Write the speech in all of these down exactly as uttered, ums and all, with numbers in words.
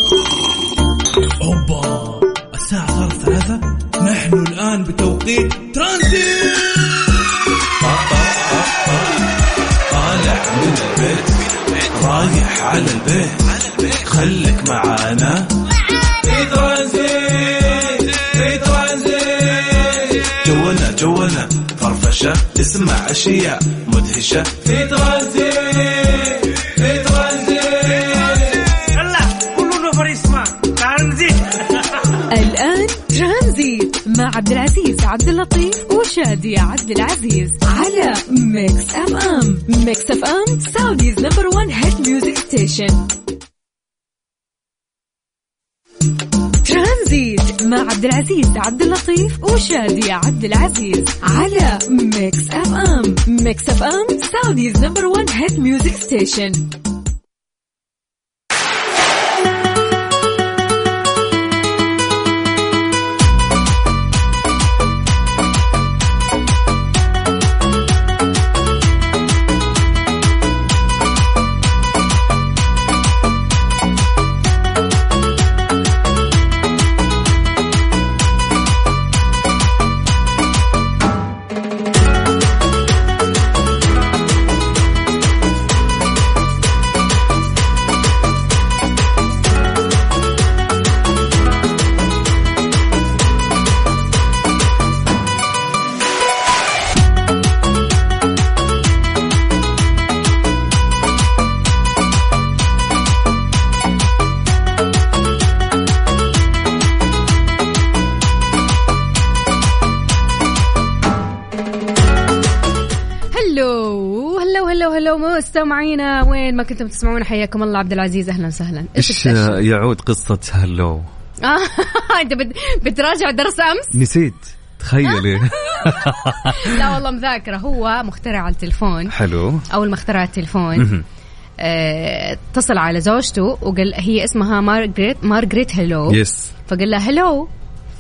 أوبا الساعة صارت ثلاثة. نحن الآن بتوقيت ترانزيت. طالع من البيت رايح على البيت، خليك معانا في ترانزيت في ترانزيت. جونا جونا فرفشة، اسمع أشياء مدهشة في ترانزيت في ترانزيت. يلا كلنا فريسما ترانزيت. الآن ترانزيت مع عبد العزيز عبد اللطيف وشادية عبد العزيز على ميكس اف ام. ميكس اف ام سعوديز نمبر وان هيت ميوزك ستيشن. ترانزيت مع عبد العزيز عبد اللطيف وشادية عبد العزيز على ميكس اف ام. ميكس اف ام سعوديز نمبر وان هيت ميوزك ستيشن. مستمعينا وين ما كنتم تسمعون حياكم الله. عبد العزيز اهلا وسهلا. ايش يعود قصة هلو؟ انت بتراجع درس امس؟ نسيت تخيلي. لا والله مذاكرة. هو مخترع التلفون. حلو. اول ما اخترع التلفون اتصل على زوجته وقال هي اسمها مارغريت مارغريت هلو. يس. فقال لها هلو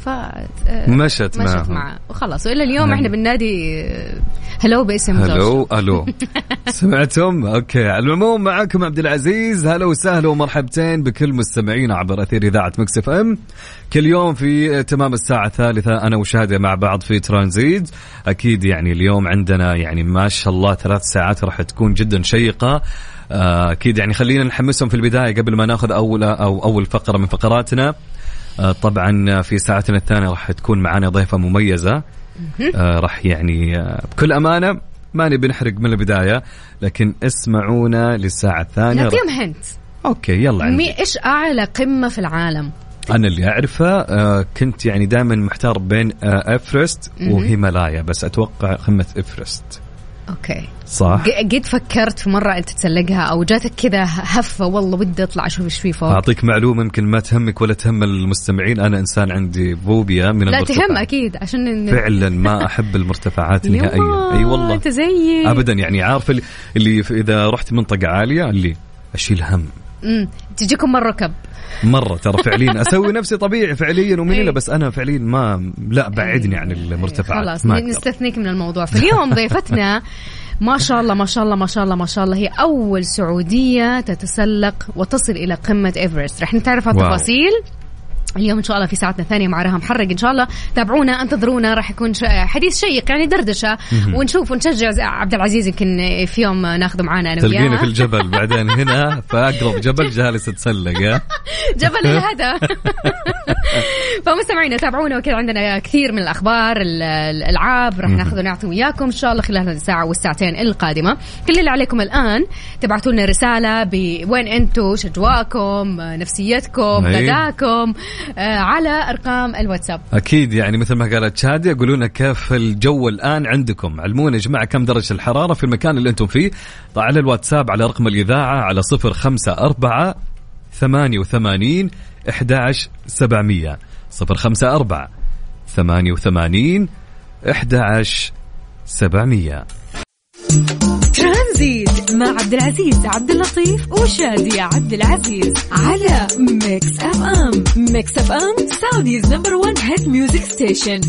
مشت معه معه وخلاص. وإلى اليوم احنا بالنادي هلو باسم هلو الو. سمعتم؟ اوكي. على العموم معكم عبد العزيز. هلا وسهلا ومرحبتين بكل مستمعين عبر اثير اذاعه مكس اف ام. كل يوم في تمام الساعه الثالثة انا وشادية مع بعض في ترانزيت. اكيد يعني اليوم عندنا يعني ما شاء الله ثلاث ساعات راح تكون جدا شيقه. اكيد يعني خلينا نحمسهم في البدايه قبل ما ناخذ اول او اول فقره من فقراتنا. طبعا في ساعتنا الثانية راح تكون معنا ضيفة مميزة. راح يعني بكل أمانة ما نبي نحرق من البداية، لكن اسمعونا للساعة الثانية. نعطيهم هنت. أوكي يلا. عندي. إيش أعلى قمة في العالم؟ أنا اللي أعرفه كنت يعني دائما محتار بين إفرست وهيمالايا، بس أتوقع قمة إفرست. اوكي صح. قد فكرت في مره انت تسلقها او جاتك كذا هفه والله ودي اطلع اشوف ايش في فوق؟ اعطيك معلومه يمكن ما تهمك ولا تهم المستمعين. انا انسان عندي فوبيا من المرتفعات. لا تهم اكيد عشان إن... فعلا ما احب المرتفعات نهائيا. اي والله انت زيي ابدا. يعني عارف اللي, اللي اذا رحت منطقه عاليه اللي اشيل هم. امم تجيكم مره ركب مرة ترى فعليا أسوي نفسي طبيعي فعليا ومنيلة، بس أنا فعليا ما لا بعدني عن المرتفعات. خلاص نستثنيك من الموضوع. فاليوم ضيفتنا ما شاء الله ما شاء الله ما شاء الله ما شاء الله هي أول سعودية تتسلق وتصل إلى قمة إيفرست. رح نتعرف على التفاصيل اليوم إن شاء الله في ساعتنا الثانية مع رها محرق. إن شاء الله تابعونا انتظرونا، راح يكون حديث شيق يعني دردشة ونشوف ونشجع عبد العزيز. يمكن في يوم ناخذه معانا أنا وياه. تلقيني في الجبل بعدين هنا فأقرب جبل جالس تسلق جبل الهدى. فمستمعينا تابعونا وكذا عندنا كثير من الأخبار الألعاب راح ناخذه ونعطي وياكم إن شاء الله خلال هذه الساعة والساعتين القادمة. كل اللي عليكم الآن تبعتوا لنا رسالة بوين أنتوا، شجواكم، نفسيتكم، غداكم على أرقام الواتساب. أكيد يعني مثل ما قالت شادية قولوا لنا كيف الجو الآن عندكم. علمونا يا جماعة كم درجة الحرارة في المكان اللي أنتم فيه. طبعا على الواتساب على رقم الإذاعة على صفر خمسة أربعة ثمانية وثمانين أحد عشر سبعمية صفر خمسة أربعة ثمانية وثمانين أحد عشر سبعمية. ترانزيت مع عبد العزيز عبد اللطيف وشادية عبد العزيز على ميكس اف ام. ميكس اف ام سعوديز نمبر وان هيت ميوزك ستيشن.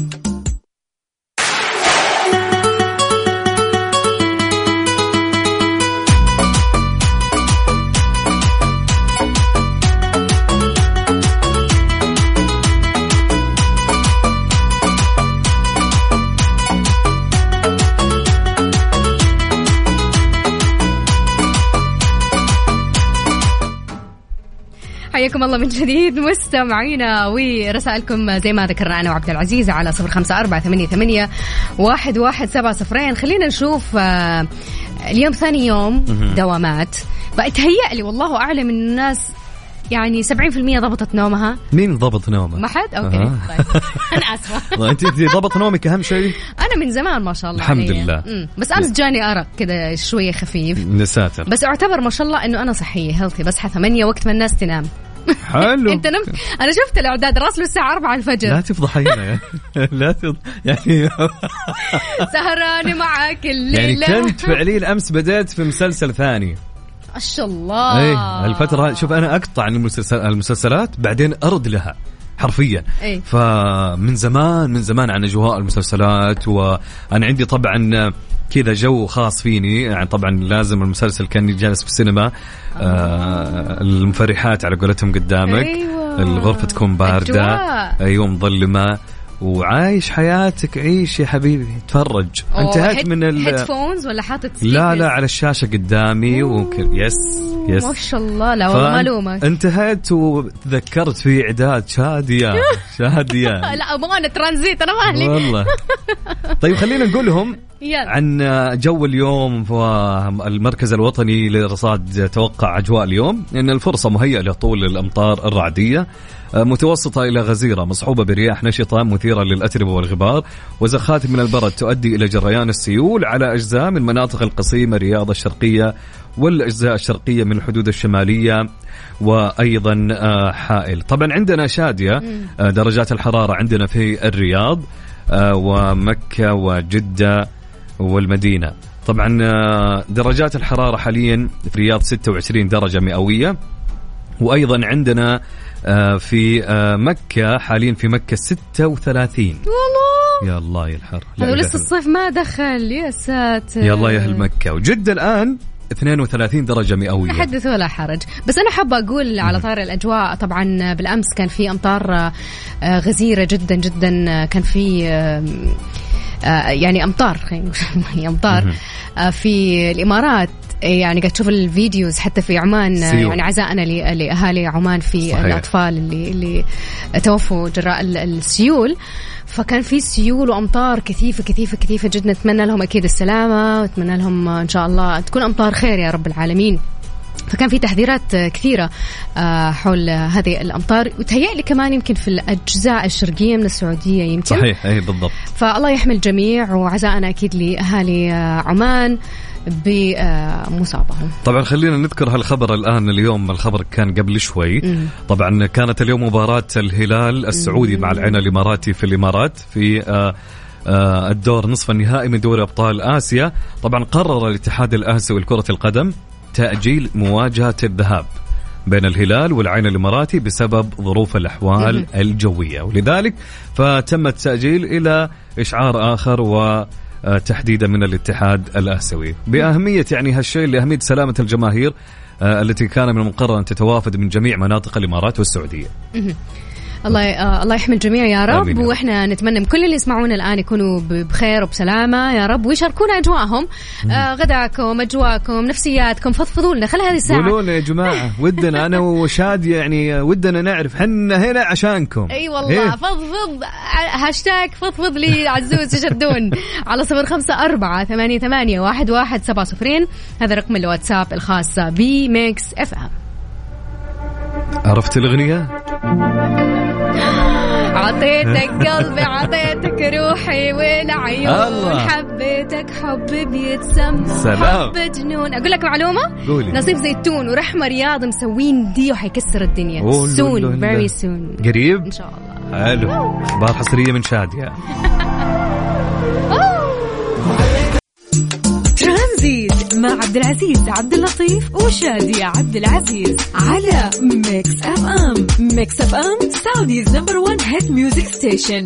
حياكم الله من جديد مستمعينا، ورسائلكم زي ما ذكرنا أنا وعبد العزيز على صفر خمسة أربعة ثمانية ثمانية واحد واحد سبعة صفرين. خلينا نشوف اليوم ثاني يوم دوامات، بقتهيأ لي والله أعلم إن الناس يعني سبعين في المية ضبطت نومها. مين ضبط نومه؟ ما حد؟ أوكي. آه. طيب. أنا آسفة. أنت ضبط نومك أهم شيء. أنا من زمان ما شاء الله الحمد علي. لله. مم. بس أمس جاني أرق كذا شوية خفيف. نساتر. بس أعتبر ما شاء الله إنه أنا صحية هيلثي، بصحى ثمانية وقت ما الناس تنام. حلو. أنت نمت؟ أنا شفت الإعداد راسله الساعة أربعة الفجر. لا تفضحينا لا تفض يعني سهرانة معك الليلة. يعني كنت فعليا أمس بدأت في مسلسل ثاني. ما شاء الله. ايه الفترة شوف أنا أقطع المسلسل المسلسلات بعدين أرد لها حرفيا. إيه؟ فمن زمان من زمان عن أجواء المسلسلات، وأنا عندي طبعا كذا جو خاص فيني. يعني طبعا لازم المسلسل كان جالس في السينما، آه المفرحات على قولتهم قدامك. أيوة. الغرفة تكون باردة، أيوة مظلمة، وعايش حياتك. عيش يا حبيبي، تفرج. انتهيت من ال هيدفونز ولا حاطط؟ لا لا على الشاشة قدامي وممكن يس يس ما شاء الله. لا والله معلومة. انتهيت وتذكرت في إعداد شادية شادية. لا أبغانا ترانزيت أنا مالي والله. طيب خلينا نقول لهم يلا. عن جو اليوم والمركز الوطني لرصاد توقع أجواء اليوم. إن الفرصة مهيئة لطول الأمطار الرعدية متوسطة إلى غزيرة مصحوبة برياح نشطة مثيرة للأتربة والغبار وزخات من البرد تؤدي إلى جريان السيول على أجزاء من مناطق القصيم الرياض الشرقية والأجزاء الشرقية من الحدود الشمالية وأيضا حائل. طبعا عندنا شادية درجات الحرارة عندنا في الرياض ومكة وجدة والمدينة. طبعا درجات الحرارة حاليا في الرياض ستة وعشرين درجة مئوية، وأيضا عندنا في مكة حاليا في مكة ستة وثلاثين. والله يا الله يا الحر، هذا لسه الصيف ما دخل يا ساتر. يا الله يا أهل مكة. وجدة الآن اثنين وثلاثين درجة مئوية. حدث ولا حرج. بس أنا حابة أقول على طار الأجواء، طبعا بالأمس كان في أمطار غزيرة جدا جدا، كان في يعني أمطار يعني أمطار في الإمارات. يعني قاعد تشوف الفيديوز حتى في عمان سيول. يعني عزاءنا لأهالي عمان في صحيح. الأطفال اللي اللي توفوا جراء السيول، فكان في سيول وأمطار كثيفة كثيفة كثيفة جدا. نتمنى لهم أكيد السلامة، وأتمنى لهم إن شاء الله تكون أمطار خير يا رب العالمين. فكان في تحذيرات كثيرة حول هذه الأمطار، وتهيألي كمان يمكن في الأجزاء الشرقية من السعودية يمكن. صحيح أي بالضبط. فالله يحمي الجميع، وعزاءنا أكيد لأهالي عمان بمصابهم. طبعا خلينا نذكر هالخبر الآن. اليوم الخبر كان قبل شوي. مم. طبعا كانت اليوم مباراة الهلال السعودي مم. مع العين الإماراتي في الإمارات في آآ آآ الدور نصف النهائي من دوري أبطال آسيا. طبعا قرر الاتحاد الآسيوي لكرة القدم تأجيل مواجهة الذهاب بين الهلال والعين الإماراتي بسبب ظروف الأحوال مم. الجوية، ولذلك فتم التأجيل إلى إشعار آخر و تحديدا من الاتحاد الآسيوي بأهمية يعني هالشيء لأهمية سلامة الجماهير التي كان من المقرر أن تتوافد من جميع مناطق الإمارات والسعودية. الله آه الله يحمي الجميع يا رب. وإحنا نتمنى من كل اللي يسمعونا الآن يكونوا بخير وبسلامة يا رب، ويشاركونا أجواءهم، آه غداكم، أجواءكم، نفسياتكم. فضفضوا لنا، خلي هذه الساعة قولوا لنا يا جماعة ودنا أنا وشادي يعني ودنا نعرف حنا هنا عشانكم. أي والله فضفض. هاشتاج فضفض لي عزوز يشدون على صفر خمسة أربعة ثمانية ثمانية واحد واحد سبعة صفرين. هذا رقم الواتساب الخاص بميكس اف ام. عرفت الأغنية؟ عطيتك قلبي عطيتك روحي والعيون، حبيتك حب بيتسم حب جنون. أقول لك معلومة؟ قولي. نصيف زيتون ورحمة رياض مسوين دي وحيكسر الدنيا. soon very soon قريب إن شاء الله. حلو. أخبار حصرية من شادية. ترانزيت مع عبد العزيز عبد اللطيف وشادية عبد العزيز على ميكس اف ام. ميكس اف ام سعوديز نمبر وان هيت ميوزك ستيشن.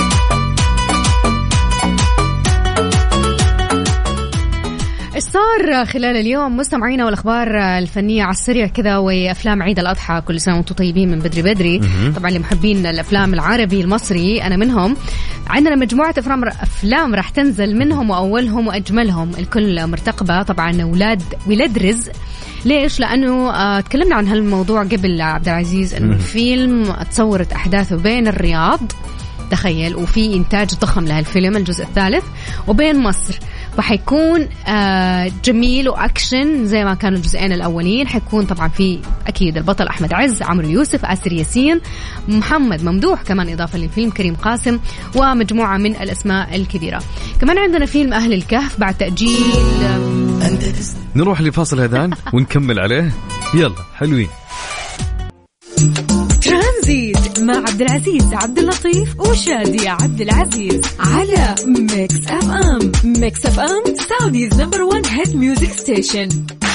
صار الأخبار خلال اليوم مستمعينا، والأخبار الفنية على السريع كذا، وأفلام عيد الأضحى. كل سنة وانتم طيبين من بدري بدري. طبعا لمحبين الأفلام العربي المصري أنا منهم. عندنا مجموعة أفلام أفلام راح تنزل منهم، وأولهم وأجملهم الكل مرتقبة طبعا ولاد ولاد رزق. ليش؟ لأنه آه تكلمنا عن هالموضوع قبل عبد العزيز، إنه الفيلم تصورت أحداثه بين الرياض، تخيل، وفي إنتاج ضخم لهالفيلم الجزء الثالث، وبين مصر. فحيكون آه جميل وأكشن زي ما كانوا الجزئين الأولين. حيكون طبعا في أكيد البطل أحمد عز، عمرو يوسف، آسر ياسين، محمد ممدوح كمان إضافة للفيلم، كريم قاسم، ومجموعة من الأسماء الكبيرة. كمان عندنا فيلم أهل الكهف بعد تأجيل. نروح لفاصل هذان ونكمل عليه. يلا حلوين. ترانزيت مع عبد العزيز عبد اللطيف وشادي عبد العزيز على ميكس اف ام. ميكس اف ام سعوديز نمبر وان هيت ميوزك ستيشن.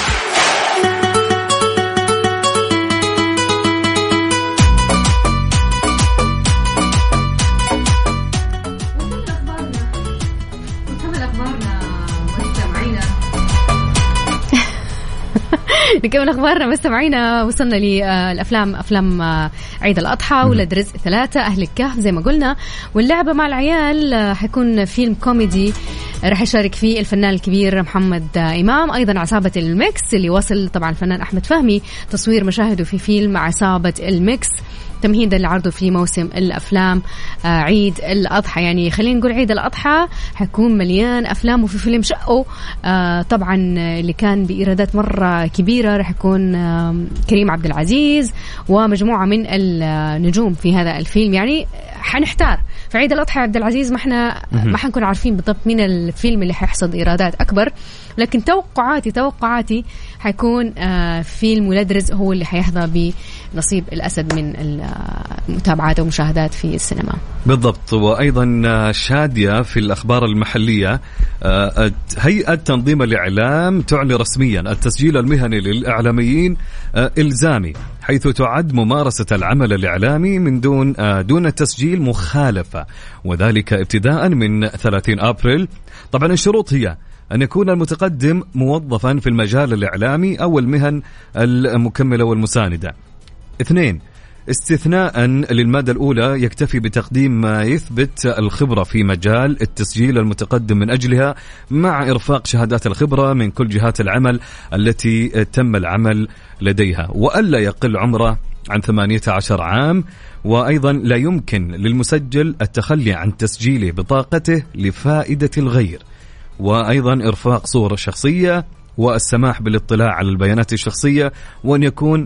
نكمل أخبارنا مستمعينا. وصلنا للأفلام، أفلام عيد الأضحى، ولاد رزق ثلاثة، أهل الكهف زي ما قلنا، واللعبة مع العيال. حيكون فيلم كوميدي راح يشارك فيه الفنان الكبير محمد إمام، أيضا عصابة الميكس اللي وصل طبعا الفنان أحمد فهمي تصوير مشاهده في فيلم عصابة الميكس تمهيدا لعرضه في موسم الأفلام عيد الأضحى. يعني خلينا نقول عيد الأضحى حيكون مليان أفلام. وفي فيلم شقه طبعا اللي كان بإيرادات مرة كبيرة راح يكون كريم عبد العزيز ومجموعة من النجوم في هذا الفيلم. يعني حنحتار في عيد الأضحى عبد العزيز، ما احنا ما حنكون عارفين بالضبط مين الفيلم اللي حيحصد إيرادات أكبر، لكن توقعاتي توقعاتي حيكون فيلم ولاد رزق هو اللي حيحظى بنصيب الأسد من المتابعات ومشاهدات في السينما. بالضبط. وأيضا شادية في الأخبار المحلية، هيئة تنظيم الإعلام تعلن رسميا التسجيل المهني للإعلاميين إلزامي، حيث تعد ممارسة العمل الإعلامي من دون دون التسجيل مخالفة، وذلك ابتداء من ثلاثين أبريل. طبعا الشروط هي أن يكون المتقدم موظفا في المجال الإعلامي أو المهن المكملة والمساندة. اثنين، استثناء للمادة الأولى يكتفي بتقديم ما يثبت الخبرة في مجال التسجيل المتقدم من أجلها، مع إرفاق شهادات الخبرة من كل جهات العمل التي تم العمل لديها، وألا يقل عمره عن ثمانية عشر عام. وأيضا لا يمكن للمسجل التخلي عن تسجيل بطاقته لفائدة الغير، وأيضا إرفاق صورة شخصية والسماح بالاطلاع على البيانات الشخصية، وأن يكون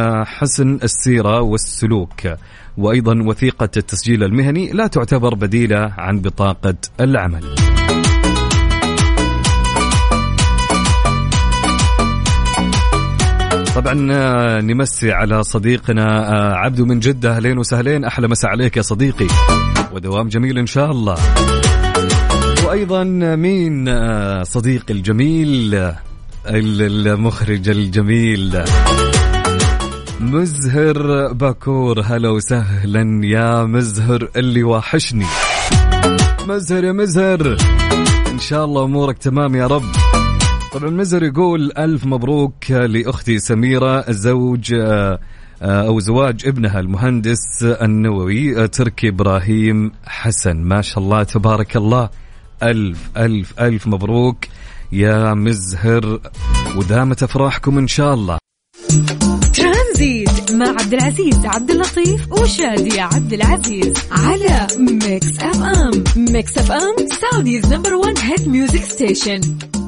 حسن السيرة والسلوك. وأيضا وثيقة التسجيل المهني لا تعتبر بديلة عن بطاقة العمل. طبعا نمسي على صديقنا عبدو من جدة. أهلين وسهلين، أحلى مساء عليك يا صديقي، ودوام جميل إن شاء الله. وأيضا مين صديقي الجميل المخرج الجميل مزهر باكور. هلا وسهلا يا مزهر اللي واحشني. مزهر يا مزهر، إن شاء الله أمورك تمام يا رب. طبعا مزهر يقول ألف مبروك لأختي سميرة زوج أو زواج ابنها المهندس النووي تركي إبراهيم حسن. ما شاء الله تبارك الله، ألف ألف ألف مبروك يا مزهر، ودامت أفراحكم إن شاء الله. ترانزيت مع عبد العزيز عبد اللطيف وشادي عبد العزيز على ميكس اف ام. ميكس اف ام سعوديز نمبر وان هيت ميوزك ستيشن.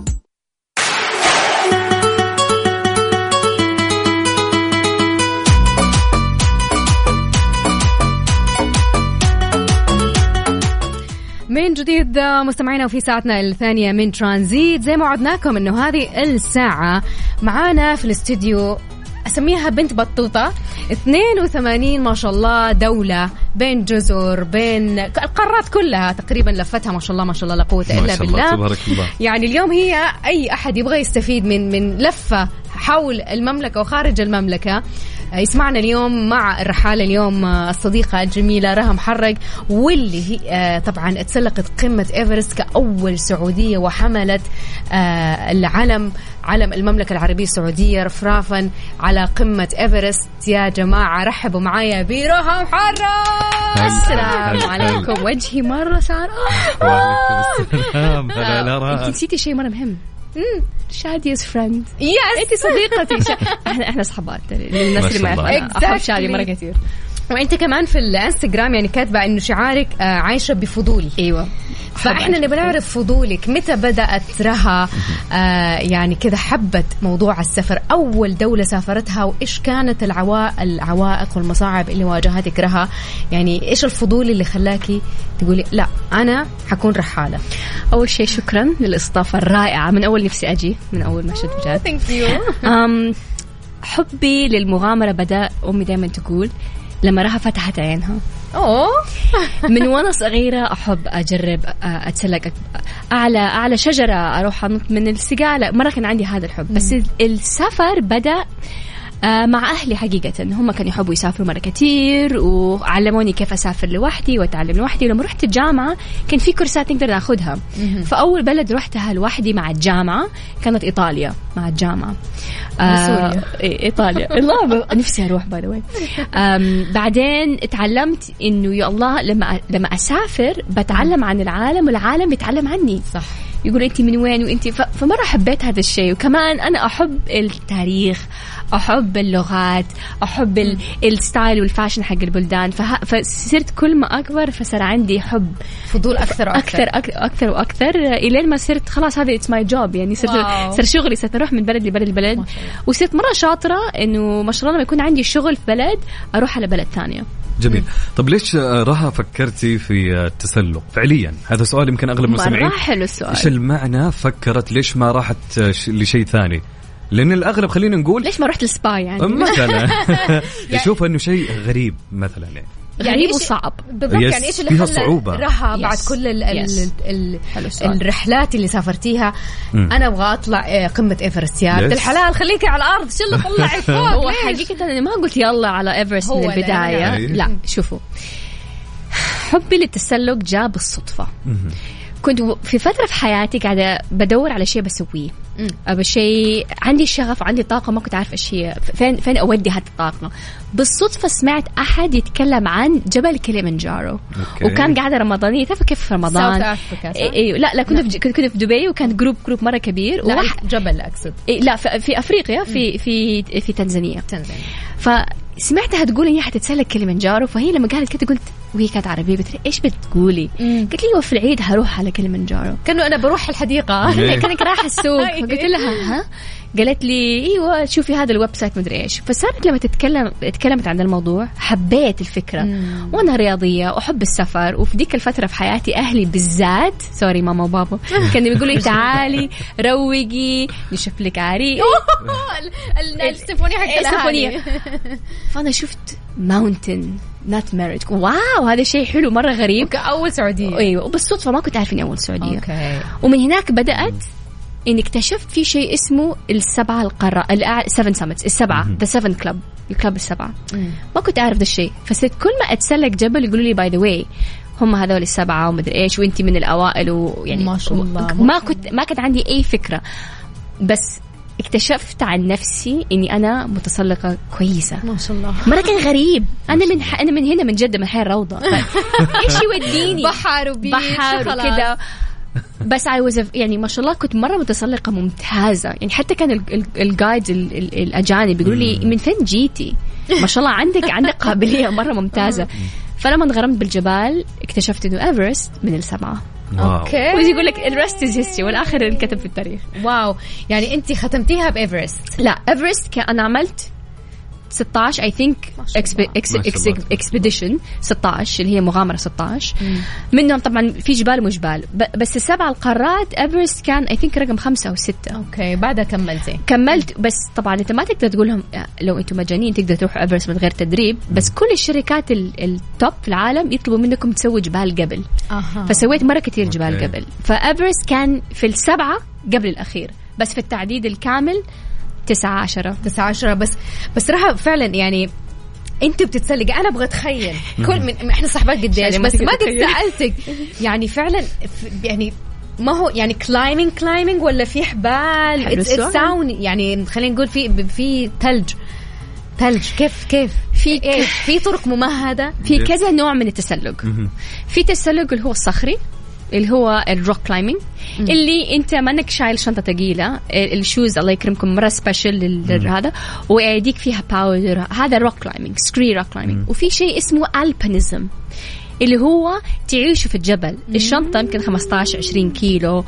من جديد مستمعينا، وفي ساعتنا الثانية من ترانزيت زي ما وعدناكم انه هذه الساعة معانا في الاستديو أسميها بنت بطوطة. اثنين وثمانين ما شاء الله دولة، بين جزر، بين القارات كلها تقريبا لفتها ما شاء الله ما شاء الله لا قوة إلا بالله. تبارك الله. يعني اليوم هي أي أحد يبغى يستفيد من من لفة حول المملكة وخارج المملكة يسمعنا اليوم مع الرحالة اليوم الصديقة الجميلة رها محرق، واللي هي طبعا اتسلقت قمة إيفرست كأول سعودية وحملت العلم علم المملكة العربية السعودية رفرافا على قمة إيفرست. يا جماعة رحبوا معايا برها محرق. السلام عليكم، وجهي مرة صار وعليكم السلام. انت نسيتي شيء مرة مهم. امم شادي's friend. يس انت صديقتي. شا... احنا احنا صحبات للناس اللي ما يعرفوا. احب شادي مرة كثير. وانت كمان في الانستغرام يعني كاتبه انه شعارك عايشه بفضولي. ايوه، فاحنا نبغى نعرف فضولك متى بدات رها آه يعني كذا حبت موضوع السفر، اول دوله سافرتها وايش كانت العوائق العوائق والمصاعب اللي واجهتك رها، يعني ايش الفضول اللي خلاكي تقولي لا انا حكون رحاله؟ اول شيء شكرا للاستضافه الرائعه، من اول نفسي اجي من اول ما شفت بجد. ثانك يو. حبي للمغامره بدا امي دائما تقول لما رها فتحت عينها. أوه. من وانا صغيرة أحب أجرب أتسلق أعلى أعلى شجرة، أروح أنط من السقالة، مرة كان عندي هذا الحب. بس السفر بدأ مع أهلي حقيقة، هم كانوا يحبوا يسافروا مرة كتير وعلموني كيف أسافر لوحدي وأتعلم لوحدي. لما رحت الجامعة كان في كورسات نقدر ناخدها. فأول بلد رحتها لوحدي مع الجامعة كانت إيطاليا مع الجامعة. سوريا. إيطاليا الله نفسي أروح باي ذا واي. بعدين اتعلمت إنه يا الله لما لما أسافر بتعلم عن العالم والعالم بيتعلم عني. صح. يقول أنت من وين وأنت ف... فمرة حبيت هذا الشيء. وكمان أنا أحب التاريخ، أحب اللغات، أحب ال... الستايل والفاشن حق البلدان. فه... فصرت كل ما أكبر فصار عندي حب فضول أكثر وأكثر أكثر أكثر, أكثر وأكثر إلى ما صرت خلاص هذا it's my job. يعني صرت صار شغلي، صرت أروح من بلد لبلد لبلد. وصرت مرة شاطرة إنه ما شاء الله لما يكون عندي شغل في بلد أروح على بلد ثانية. جميل. طب ليش رها فكرتي في التسلق فعليا؟ هذا سؤال يمكن أغلب المستمعين. مرة حلو السؤال. إيش المعنى فكرت؟ ليش ما راحت لشيء ثاني؟ لأن الأغلب خلينا نقول ليش ما رحت السبا يعني مثلا يشوف إنه شيء غريب مثلا يعني. يعني غريب وصعب بالضبط. يعني إيش اللي خلى رها بعد يس. كل ال ال ال يس. الرحلات اللي سافرتيها م. أنا أبغى أطلع قمة إيفرست يا عبد الحلال، خليكي على الأرض شو اللي طلعي فوق. هو حقيقة أنا ما قلت يلا على إيفرست من البداية. لا شوفوا، حبي للتسلق جاء بالصدفة. كنت في فترة في حياتي قاعدة بدور على شيء بسويه، أبى شيء عندي شغف وعندي طاقة، ما كنت عارفة إيش فين فين أودي هذه الطاقة. بالصدفة سمعت أحد يتكلم عن جبل كليمنجارو. أوكي. وكان قاعدة رمضانية، تعرف كيف في رمضان؟ إيه لا لا كنا في كنا في دبي وكان جروب جروب مرة كبير. لا وح... جبل أقصد. إيه لا في, في أفريقيا في في في تنزانيا. تنزانيا. فسمعتها تقول إن هي حتتسلق كليمنجارو. فهي لما قالت كده قلت، وهي كانت عربية، قلت لها إيش بتقولي؟ قلت لي وفي العيد هروح على كليمنجارو. كأنه أنا بروح الحديقة. كأنك رايحة السوق. فقلت لها ها؟ قالت لي ايوه شوفي هذا الويب سايت مدري ايش. فصارت لما تتكلم تكلمت عن الموضوع حبيت الفكره. مم. وانا رياضيه واحب السفر، وفي ديك الفتره في حياتي اهلي بالذات سوري ماما وبابا كانوا يقولوا لي تعالي روقي نشوف لك عريس السيمفونيه حق السيمفونيه. فانا شفت ماونتن نات ميريج، واو هذا شيء حلو مره غريب كأول سعوديه. ايوه وبالصدفه ما كنت عارفه اني اول سعوديه. أوكي. ومن هناك بدات إني اكتشفت في شيء اسمه السبعة القارة السفن سامتس السبعة ذا سفن كلب الكلب السبعة. مم. ما كنت أعرف ذا الشيء. فصرت كل ما أتسلق جبل يقولوا لي باي ذا واي هم هذول السبعة ومدري إيش وإنتي من الأوائل ويعني ما شاء الله. ما كنت ما كنت عندي أي فكرة، بس اكتشفت عن نفسي إني أنا متسلقة كويسة ما شاء الله. مرة كان غريب. أنا من ح... أنا من هنا من جدة من حي الروضة. إيش يوديني بحر وبيش بحر وكذا. بس I was يعني ما شاء الله كنت مرة متسلقة ممتازة. يعني حتى كان الجايدز الأجانب يقولوا لي من فين جيتي ما شاء الله عندك عندك قابلية مرة ممتازة. فلما انغرمت بالجبال اكتشفت إنه إيفرست من السبعة. أوكي. ويجي يقول لك الرست is history والآخر انكتب في التاريخ. واو. يعني أنت ختمتيها بإيفرست؟ لا إيفرست أنا عملت ستة عشر I think expedition ستة عشر اللي هي مغامرة ستة عشر. مم. منهم طبعا في جبال وجبال بس السبع القارات إيفرست كان I think رقم خمسة أو ستة. أوكي. بعدها كملتي؟ كملت. بس طبعا أنت ما تقدر تقول لهم لو أنتم مجانين تقدر تروحوا إيفرست من غير تدريب. بس كل الشركات التوب في العالم يطلبوا منكم تسوي جبال قبل. أه. فسويت مرة كتير جبال أوكي. قبل. فإيفرست كان في السبعة قبل الأخير، بس في التعديد الكامل تسعة عشرة تسعة عشرة بس بس راح فعلا يعني انت بتتسلق. انا ابغى اتخيل كل من احنا صحبات قديش بس ما قد سالتك يعني فعلا يعني ما هو يعني كلايمينج كلايمينج ولا في حبال الساون يعني خلينا نقول في في ثلج ثلج كيف كيف في إيه؟ في طرق ممهده في كذا نوع من التسلق. في تسلق اللي هو الصخري اللي هو الروك كلايمينج اللي انت منك شايل شنطه ثقيله الشوز الله يكرمكم مره سبيشل لهذا وايديك فيها باور هذا روك كلايمينج سكري روك كلايمينج. وفي شيء اسمه البينيزم اللي هو تعيش في الجبل. الشنطه يمكن خمسة عشر عشرين كيلو.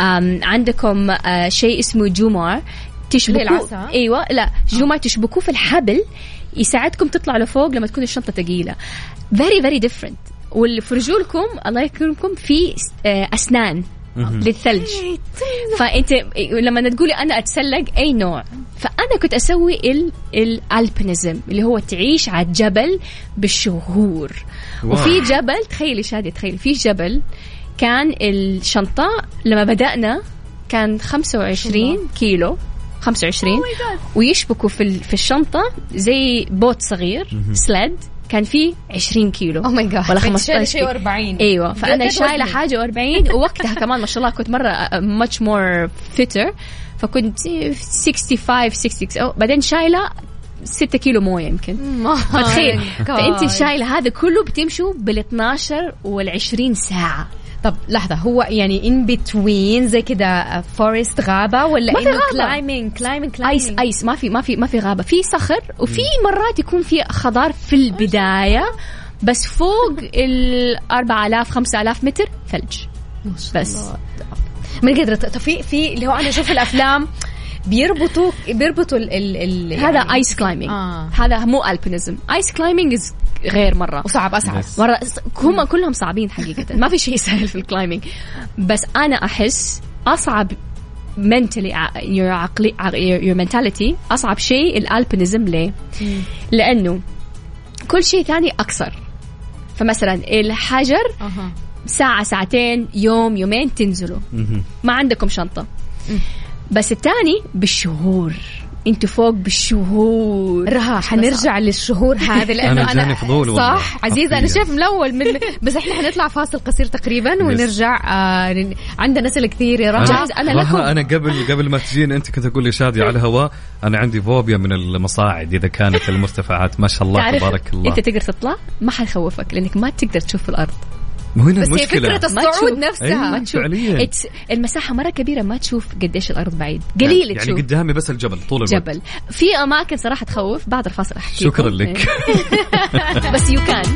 عندكم آه شيء اسمه جومار تشبكوه ايوه لا جومار تشبكوه في الحبل يساعدكم تطلعوا لفوق لما تكون الشنطه ثقيله. very very different. واللي رجولكم الله يكرمكم في أسنان للثلج. فأنت لما تقولي أنا أتسلق أي نوع فأنا كنت أسوي الألبينيزم اللي هو تعيش على الجبل بالشهور. وفي جبل تخيلي شادي تخيلي في جبل كان الشنطة لما بدأنا كان خمسة وعشرين كيلو خمسة وعشرين ويشبكوا في في الشنطة زي بوت صغير سلاد كان فيه عشرين كيلو oh my God. ولا خمسة عشر وأربعين. ايوه فانا شايله حاجه وأربعين ووقتها كمان ما شاء الله كنت مره much more fitter فكنت خمسة وستين ستين أو بعدين شايله ستة كيلو مويه يمكن. فتخيل فانت شايله هذا كله بتمشوا بالاثناشر والعشرين ساعه. طب لحظة هو يعني in between زي كده فورست غابة ولا إنه كلايمينج كلايمينج ايس ايس ما في ما في ما في غابة في صخر وفي مرات يكون في خضار في البداية بس فوق الأربعة آلاف خمسة آلاف متر ثلج بس من قدرة. في في اللي هو أنا أشوف الأفلام بيربطوا بيربطوا ال ال ال هذا يعني ايس كلايمينج آه. هذا مو البينيزم. ايس كلايمينج غير مرة وصعب أصعب مرة هم كلهم صعبين حقيقة ما في شيء سهل في الكلايمينج بس أنا أحس أصعب mentally your عقلي your mentality أصعب شيء الألبينيزم. ليه؟ لأنه كل شيء ثاني أقصر. فمثلا الحجر ساعة ساعتين يوم يومين تنزلوا ما عندكم شنطة. بس الثاني بالشهور انتوا فوق بالشهور. رها حنرجع للشهور هذا لانه انا, أنا صح عزيز انا شايف ملول من بس احنا حنطلع فاصل قصير تقريبا ونرجع. آه عندنا اسئله كثير يا رها. انا لكم انا قبل قبل ما تجين انت كنت اقول لي شادي على هواء انا عندي فوبيا من المصاعد اذا كانت المرتفعات ما شاء الله تبارك الله. انت تقدر تطلع ما حيخوفك لانك ما تقدر تشوف الارض. هنا بس المشكلة. هي فكرة الصعود نفسها ما تشوف. المساحة مرة كبيرة ما تشوف قديش الأرض بعيد قليل يعني تشوف. يعني قدامي بس الجبل طول الوقت. جبل في أماكن صراحة تخوف بعد الفاصل أحكي شكرا لك. بس يو كان.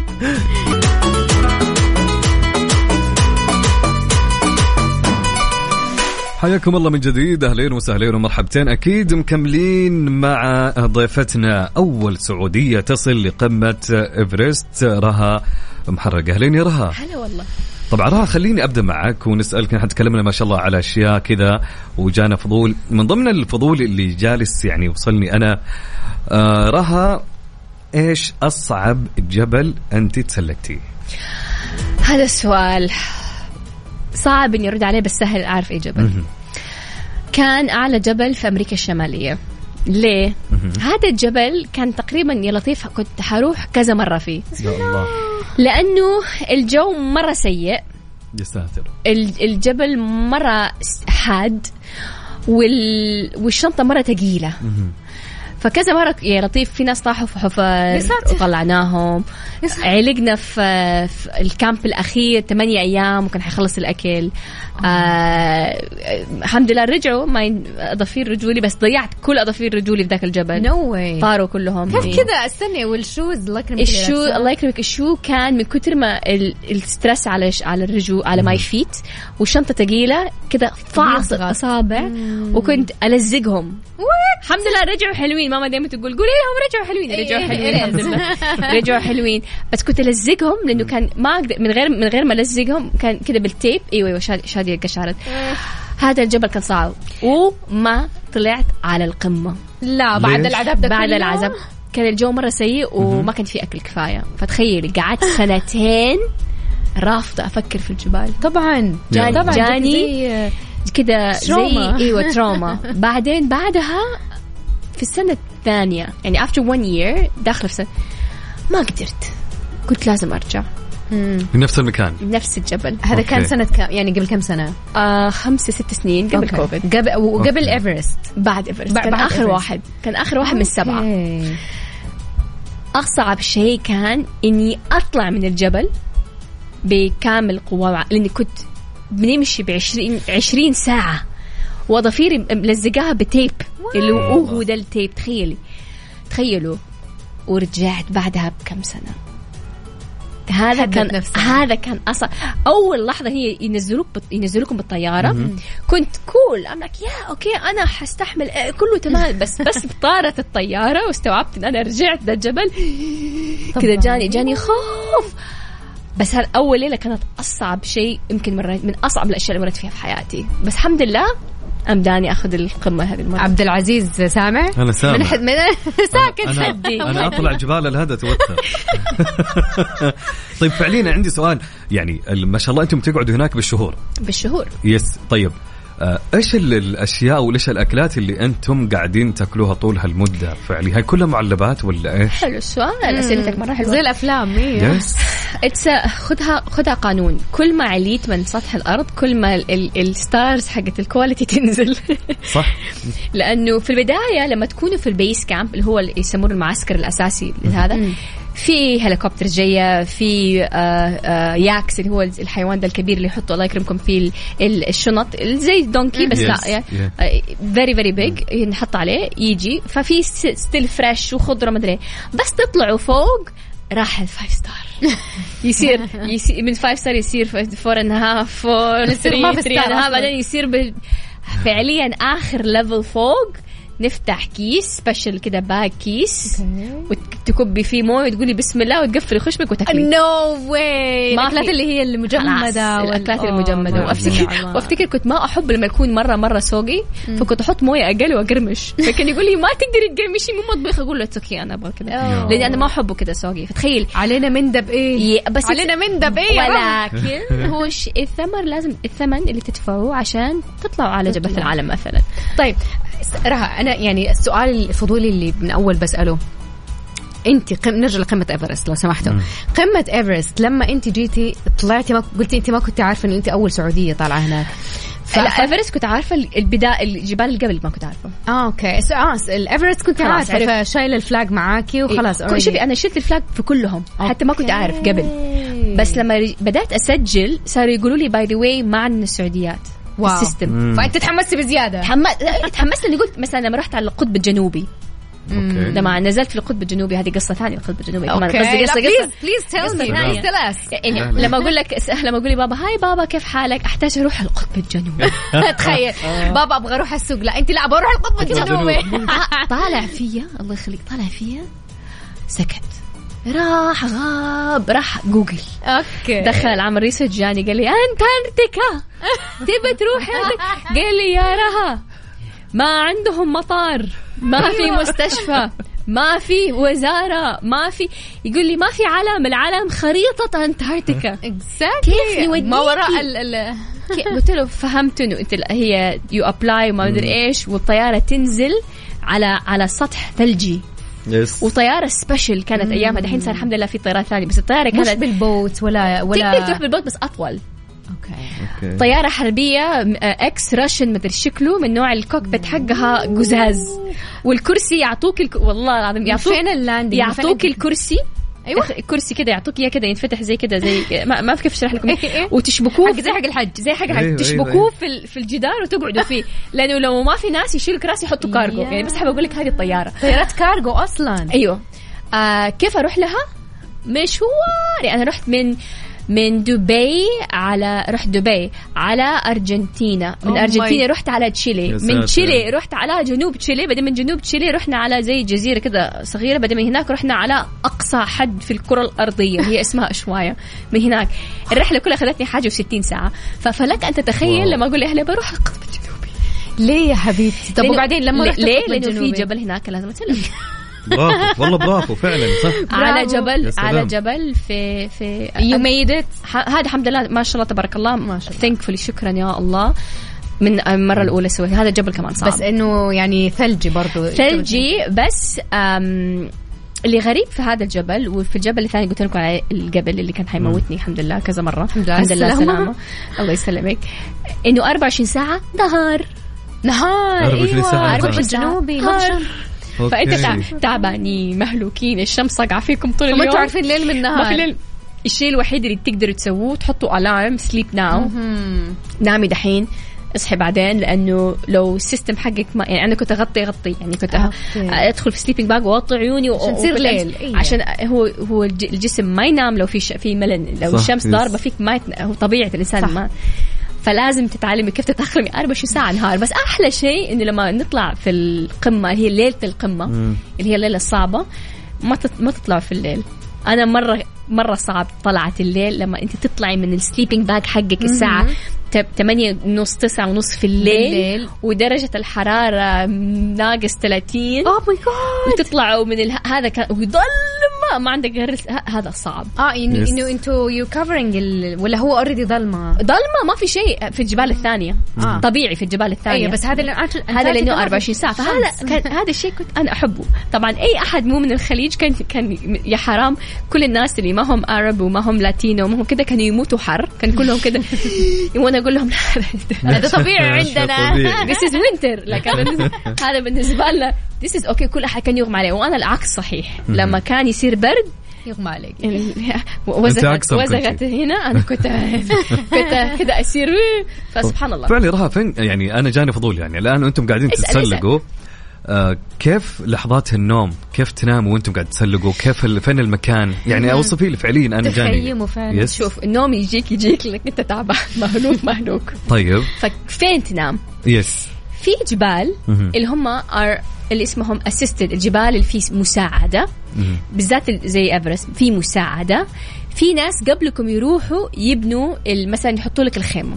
حياكم الله من جديد أهلين وسهلين ومرحبتين. أكيد مكملين مع ضيفتنا أول سعودية تصل لقمة إيفرست رها محرقة. أهلين يا رها. هلا والله. طبعا رها خليني أبدأ معك ونسألك. نحن تكلمنا ما شاء الله على أشياء كذا وجانا فضول. من ضمن الفضول اللي جالس يعني وصلني أنا آه رها إيش أصعب جبل أنت تسلقتيه؟ هذا السؤال صعب إني أرد عليه بس سهل أعرف أي جبل. كان أعلى جبل في أمريكا الشمالية. ليه؟ هذا الجبل كان تقريبا يا لطيف كنت حروح كذا مرة فيه. يا الله. لأنه الجو مرة سيء. يستهتر. الجبل مرة حاد وال... والشنطة مرة ثقيلة. فكذا مرة يا لطيف في ناس طاحوا في حفر وطلعناهم. علقنا في, في الكامب الأخير ثمانية أيام وكان حيخلص الأكل. آه الحمد لله رجعوا ما أضافير رجولي بس ضيعت كل أضافير رجولي في ذاك الجبل. no way. طاروا كلهم. كيف كذا استني والشوز الله يكرمك. الشو الله يكرمك الشو كان من كتر ما الستريس على على الرجول على ماي فيت والشنطة ثقيلة كذا فعص الأصابع وكنت ألزقهم. الحمد لله رجعوا حلوين. ماما دائما تقول قولي لهم رجعوا حلوين. رجعوا حلوين الحمد لله. رجعوا حلوين بس كنت ألزقهم لأنه كان ما أقدر من غير من غير ما ألزقهم كان كذا بالتيب. أيوة أيوة شادي شادي قشعرت. هذا الجبل كان صعب وما طلعت على القمة. لا بعد العذاب ده بعد العذاب كان الجو مرة سيء وما كان في أكل كفاية. فتخيل قعدت سنتين رافضة أفكر في الجبال. طبعا جاني, طبعاً جاني كده زي ايوه تروما. بعدين بعدها في السنة الثانية يعني after one year داخلة في سنة ما قدرت، قلت لازم أرجع في نفس المكان نفس الجبل. هذا أوكي. كان سنة كم يعني قبل كم سنة؟ آه خمسة ست سنين قبل أوكي. كوفيد. قبل وقبل إيفرست بعد إيفرست بعد كان بعد آخر إيفرست. واحد كان آخر واحد من السبعة. أوكي. أصعب شيء كان إني أطلع من الجبل بكامل قوة، لأني كنت بنمشي بعشرين عشرين ساعة وضفيري ملزقاها بتيب اللي هو ده التيب. تخيلي تخيلوا. ورجعت بعدها بكم سنة. هذا كان نفسها. هذا كان أصلا أول لحظة هي ينزلوك بط... ينزلوكم بالطيارة. م-م. كنت كول أم لك يا أوكي أنا حستحمل كله تمام بس بس طارت الطيارة واستوعبت إن أنا رجعت ذا الجبل كذا جاني جاني خوف. بس هذا أول ليلة كانت أصعب شيء يمكن مريت من أصعب الأشياء اللي مريت فيها في حياتي. بس الحمد لله أمداني أخذ القمة هذه المرة. عبد العزيز سامع؟ أنا سامع. من حد من ساكت أنا, حدي. أنا أطلع جبال الهدى توتر. طيب فعليا عندي سؤال، يعني ما شاء الله أنتم تقعدوا هناك بالشهور. بالشهور. يس طيب ايش الاشياء وليش الاكلات اللي انتم قاعدين تاكلوها طول هالمده فعليا؟ هاي كلها معلبات ولا ايش؟ حلو السؤال. اسئلتك مره حلوه زي الافلام. ايه اتس خدها خدها قانون، كل ما عليت من سطح الارض كل ما الستارز حقت الكواليتي تنزل. صح. لانه في البدايه لما تكونوا في البيس كامب اللي هو اللي يسمونه المعسكر الاساسي لهذا، في هليكوبتر جاية، في آه آه ياكس اللي هو الحيوان ده الكبير اللي يحطوا الله يكرمكم فيه الشنط زي دونكي بس yes. لا يعني yeah. very very big نحط عليه يجي، ففي ستيل فريش وخضرة مدري. بس تطلعوا فوق راح الفايف ستار يصير, يصير من فايف ستار يصير فور اند هاف فور ثري ثري اند هاف بعدين يصير فعليا آخر ليفل فوق. نفتح كيس سبيشل كده باك كيس وتكبي فيه مويه وتقولي بسم الله وتقفلي خشمك وتاكلي. نو واي. الاكلات اللي هي المجمده والاكلات المجمده. وافتكر وافتكر كنت ما احب لما يكون مره مره سوقي فكنت احط مويه اقل واقرمش، فكان يقول لي ما تقدري تقرمشي مو مطبخ، اقول له اوكي انا ابغى كده لان انا ما احبه كده سوقي. فتخيل علينا من دب ايه بس علينا من دب ايه ولكن هو الثمر لازم الثمن اللي تدفعوه عشان تطلعوا على جبهه العالم مثلا. طيب رها أنا يعني السؤال الفضولي اللي من أول بسأله، أنت قم... نرجع لقمة إيفرست لو سمحتوا. قمة إيفرست لما أنت جيتي طلعتي ما قلتي أنت ما كنت عارفة إن أنت أول سعودية طالعة هناك. ف... إيفرست كنت عارفة البداية الجبال اللي قبل ما كنت عارفة. آه أوكي. آه الإيفرست كنت عارفة فشايل الفلاج معاكي وخلاص. إيه. شوفي أنا شلت الفلاج في كلهم أوكي. حتى ما كنت أعرف قبل، بس لما بدأت أسجل صاروا يقولوا لي باي ذا واي مع السعوديات السيستم. فأنت تحمست بزيادة. تحمست تحمست لأني قلت مثلا لما رحت على القطب الجنوبي أوكي. لما نزلت في القطب الجنوبي هذه قصة ثانية. القطب الجنوبي كمان قصدي قصة قصة بليز تيل مي يعني لما أقول لك لما أقول لي بابا هاي بابا كيف حالك أحتاج أروح القطب الجنوبي. تخيل بابا أبغى أروح السوق، لا أنت لا أبغى أروح القطب الجنوبي. طالع فيا الله يخليك طالع فيا سكت راح غاب راح جوجل اوكي دخل العمل ريسيرش جاني قال لي انتاركتيكا تبى تروح قال لي يا رها ما عندهم مطار، ما في مستشفى، ما في وزارة، ما في يقول لي ما في علم، العالم خريطة انتاركتيكا. كيف يوديك ما وراء ال قلت له فهمت انه انت هي يو ابلاي وما ادري ايش والطيارة تنزل على على سطح ثلجي يس. وطيارة سبيشل كانت مم. أيامها. دحين صار الحمد لله في طيارات ثانية بس الطيارة كانت مش بالبوت ولا ولا تقدر تروح بالبوت بس أطول. أوكي. أوكي. طيارة حربية إكس راشن مدري شكله من نوع الكوكبيت حقها قزاز والكرسي يعطوك الك... والله العظيم يعطوك فين اللاندنج يعطوك الكرسي. ايوه الكرسي كده يعطوك اياه كده ينفتح زي كده زي ما ما كيف اشرح لكم وتشبكوه زي حق الحج زي حق الحج تشبكوه في في الجدار وتقعدوا فيه لانه لو ما في ناس يشيلوا كراسي يحطوا كارغو يعني. بس حابه اقول لك هذه الطياره طيارة كارغو اصلا. ايوه آه كيف اروح لها مشوار يعني. انا رحت من من دبي على رحت دبي على أرجنتينا، من oh أرجنتينا رحت على تشيلي، من تشيلي رحت على جنوب تشيلي، بعدين من جنوب تشيلي رحنا على زي جزيرة كده صغيرة، بعدين من هناك رحنا على أقصى حد في الكرة الأرضية هي اسمها أشوايا. من هناك الرحلة كلها خذتني حاجة وستين ساعة. فلك أن تتخيل لما أقول أهلي بروح القطب الجنوبي ليه يا حبيبتي؟ طب وبعدين لما رحت ليه؟ لأنه في جبل هناك لازم أتسلم. برافو والله برافو فعلا صح. على جبل على جبل في في you made it. هذا الحمد لله ما شاء الله تبارك الله ما شاء الله thankfully شكرا يا الله. من المرة الأولى سويت هذا الجبل كمان صعب. بس إنه يعني ثلجي برضو ثلجي بس اللي غريب في هذا الجبل وفي الجبل الثاني قلت لكم على الجبل اللي كان حيموتني الحمد لله كذا مرة الحمد لله سلامة الله يسلمك إنه أربعة وعشرين ساعة نهار نهار أيوة أربعة وعشرين جنوبي فأنت تعبانين مهلوكين الشمس صقعة فيكم طول اليوم ما تعرفين ليل من نهار. الشيء الوحيد اللي تقدروا تسووه تحطوا ألارم سليب ناو نامي دحين اصحي بعدين لانه لو السيستم حقك ما يعني انا كنت اغطي اغطي يعني كنت أوكي. ادخل في سليبنج باج واغطي عيوني عشان تصير ليل إيه. عشان هو هو الجسم ما ينام لو في ش... في ملل لو الشمس ضاربه فيك ما يتن... هو طبيعه الانسان صح. ما فلازم تتعلمي كيف تتأقلمي أربعة وعشرين ساعة نهار. بس أحلى شيء إنه لما نطلع في القمة هي ليلة القمة مم. اللي هي الليلة الصعبة ما تط... ما تطلع في الليل. أنا مرة مرة صعب طلعت الليل لما أنت تطلعي من السليبنج باج حقك الساعة ثمانية ونص تسعة ونص في الليل, الليل ودرجة الحرارة ناقص ثلاثين أوه ماي جاد وتطلعوا من ال... هذا كان ويضل ما ما عندك غير هذا صعب. اه إنه إنه أنتوا يو كفرينج ال... ولا هو أوريدي ظلمة ظلمة ما في شيء في الجبال الثانية آه. طبيعي في الجبال الثانية أيوة بس هذا اللي هذا لأنه أربعة وعشرين ساعة فهذا كان هذا الشيء كنت أنا أحبه. طبعا أي أحد مو من الخليج كان كان يا حرام كل الناس اللي ما هم عرب وما هم لاتينو وما هم كده كانوا يموتوا حر كان كلهم كده وانا اقول لهم هذا طبيعي عندنا this is winter لكن هذا بالنسبه لنا this is okay كل احد كان يغمى عليه وانا العكس صحيح لما كان يصير برد يغمى عليك وزغت وزغت هنا انا كنت كنت كده اسير فسبحان الله فعلا رها فين يعني انا جاني فضول يعني الان انتم قاعدين تتسلقوا آه كيف لحظات النوم كيف تناموا وانتم قاعد تسلقوا كيف فين المكان يعني اوصفي لي فعليا انا جاني يس. شوف النوم يجيك يجيك لك انت تعبان مهلوك مهلوك طيب فين تنام يس في جبال اللي هم are اللي اسمهم assisted الجبال اللي في مساعدة بالذات زي إيفرست في مساعدة في ناس قبلكم يروحوا يبنوا مثلا يحطوا لك الخيمة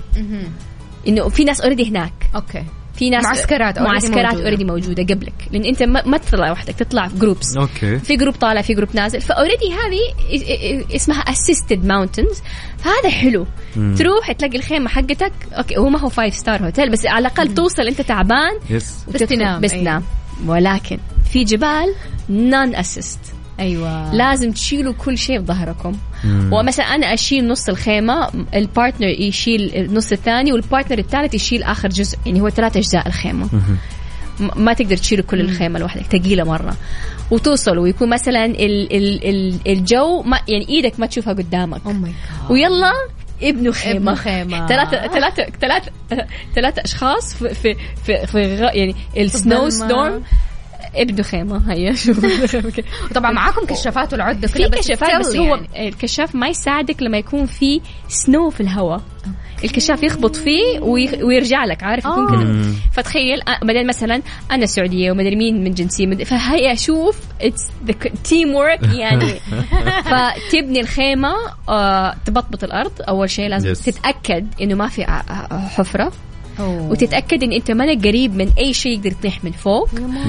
إنه في ناس أوريدي هناك أوكي في ناس معسكرات معسكرات اوريدي موجوده قبلك لان انت ما تطلع وحدك تطلع في جروبس اوكي في جروب طالع في جروب نازل فاوريدي هذه اسمها اسيستد ماونتنز فهذا حلو مم. تروح تلاقي الخيمه حقتك اوكي هو ما هو فايف ستار هوتيل بس على الاقل مم. توصل انت تعبان يس. بس تنام بس تنام أيوة. ولكن في جبال نون اسيست أيوة لازم تشيلوا كل شيء في ظهركم ومثلا أنا أشيل نص الخيمة البارتنر يشيل النص الثاني والبارتنر الثالث يشيل آخر جزء يعني هو ثلاثة أجزاء الخيمة ما تقدر تشيلوا كل الخيمة لوحدك ثقيلة مرة وتوصلوا ويكون مثلا ال ال ال الجو ما يعني إيدك ما تشوفها قدامك oh ويلا ابنوا خيمة خيمة ثلاثة ثلاثة ثلاثة ثلاثة أشخاص في في في, في يعني السنو ستورم ابدو خيمة هيا شوف طبعا معاكم كشافات والعدة في كشافات بس هو يعني. الكشاف ما يساعدك لما يكون في سنو في الهواء الكشاف يخبط فيه ويرجع لك عارف يكون كده فتخيل بدل مثلا أنا سعودية ومدري مين من جنسية فهي أشوف it's the teamwork يعني فتبني الخيمة آه تبطبط الأرض أول شيء لازم yes. تتأكد إنه ما في حفرة أوه. وتتأكد إن أنت مانك قريب من أي شيء يقدر يطيح من فوق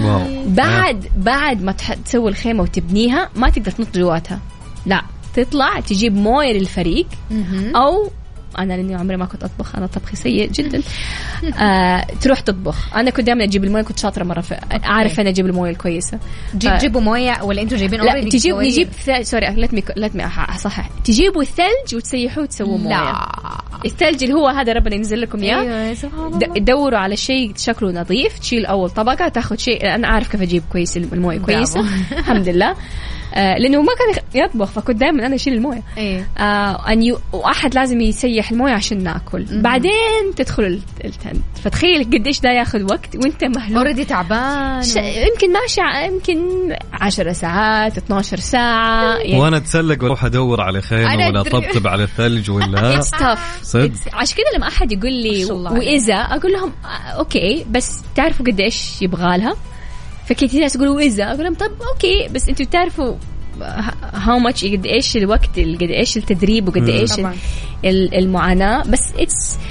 بعد بعد ما تسوي الخيمة وتبنيها ما تقدر تنط جواتها لا تطلع تجيب موية للفريق أو أنا لأني عمري ما كنت أطبخ أنا طبخي سيء جدا آه، تروح تطبخ أنا كنت دائما أجيب الموية كنت شاطرة مرة في أعرف أنا أجيب الموية الكويسة جيب جيبوا موية ولا أنتوا جايبين لا تجيب نجيب سوري let me let me أصحح تجيبوا الثلج وتسيحوه وتسووا موية الثلج اللي هو هذا ربنا ينزل لكم إياه دوروا على شيء شكله نظيف تشيل أول طبقة تاخد شيء أنا أعرف كيف أجيب كويس الموية كويسة الحمد لله آه لأنه ما كان يطبخ فكنت دائما أنا أشيل الموية إيه. آه أن وأحد لازم يسيح الموية عشان نأكل م-م. بعدين تدخل التنت فتخيل قديش ده ياخذ وقت وأنت مهلوك أوريدي تعبان ش... يمكن ماشي يمكن عشر ساعات اثناشر ساعة يعني. وأنا أتسلق وأروح أدور على خيمة ولا طبطب على الثلج ولا It's tough عشان كده لما أحد يقول لي وإذا أقول لهم أوكي بس تعرفوا قديش يبغالها فكثير ناس يقولوا إذا أقول لهم طب أوكي بس أنتوا تعرفوا how much قد إيش الوقت قد إيش التدريب وقد إيش المعاناة بس it's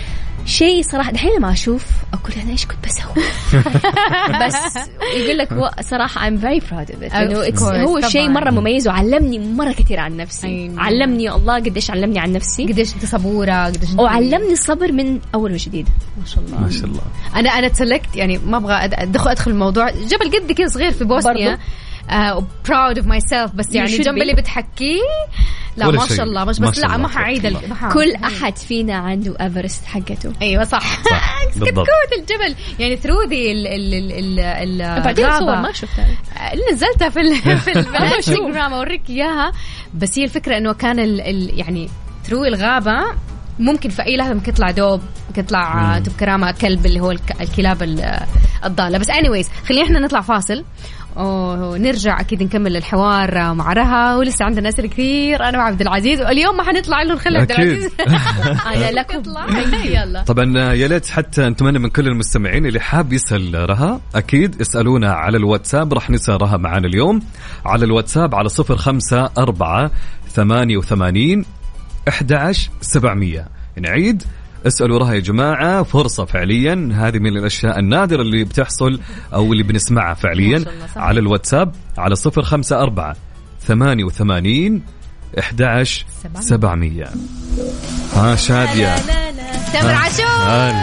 شيء صراحة دحين لما أشوف أقول أنا إيش كنت بسوي. بس يقول لك صراحة I'm very proud of it. إنه هو شيء مرة مميز وعلمني مرة كثير عن نفسي. أيوة. علمني الله قديش علمني عن نفسي، قديش أنت صبورة، قديش أنت وعلمني الصبر من أول وجديد. ما شاء الله ما شاء الله. أنا أنا تسلكت يعني ما أبغى أدخل أدخل الموضوع. جبل قد كذا صغير في بوسنيا. Uh, proud of myself بس يعني جنب اللي بتحكيه لا ما شاء الله مش بس لا ما حعيد ال... كل أحد فينا عنده إيفرست حقته. أيوة صح, صح. كتكوت الجبل يعني through the ال ال ال ال بعدين صور ما شفتها نزلتها في ال في الانستغرام أوريك إياها. بس هي الفكرة إنه كان ال ال يعني through الغابة ممكن في أي لحظة ممكن يطلع دوب، ممكن يطلع تبكرامة كلب اللي هو الكلاب الضالة. بس anyways خلينا إحنا نطلع فاصل ونرجع أكيد نكمل الحوار مع رها، ولسه عندنا أسئلة كثير أنا وعبد العزيز، واليوم ما حنطلع له نخلي عبد العزيز أنا لكم يلا. طبعا يا ليت حتى نتمنى من كل المستمعين اللي حاب يسأل رها أكيد اسألونا على الواتساب، راح نسأل رها معنا اليوم على الواتساب على صفر خمسة أربعة ثمانية وثمانين أحد عشر سبعمية. نعيد اسألوا رها يا جماعة، فرصة فعليا، هذه من الأشياء النادرة اللي بتحصل أو اللي بنسمعها فعليا على الواتساب على صفر خمسة أربعة ثمانية وثمانين أحد عشر سبعمية. ها شادية تامر عاشور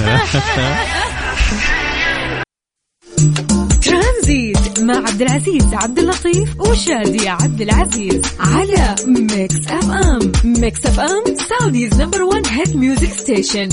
ترانزيت مع عبد العزيز عبد اللطيف وشادية عبد العزيز على ميكس اف ام. ميكس اف ام سعوديز نمبر وان هيت ميوزك ستيشن.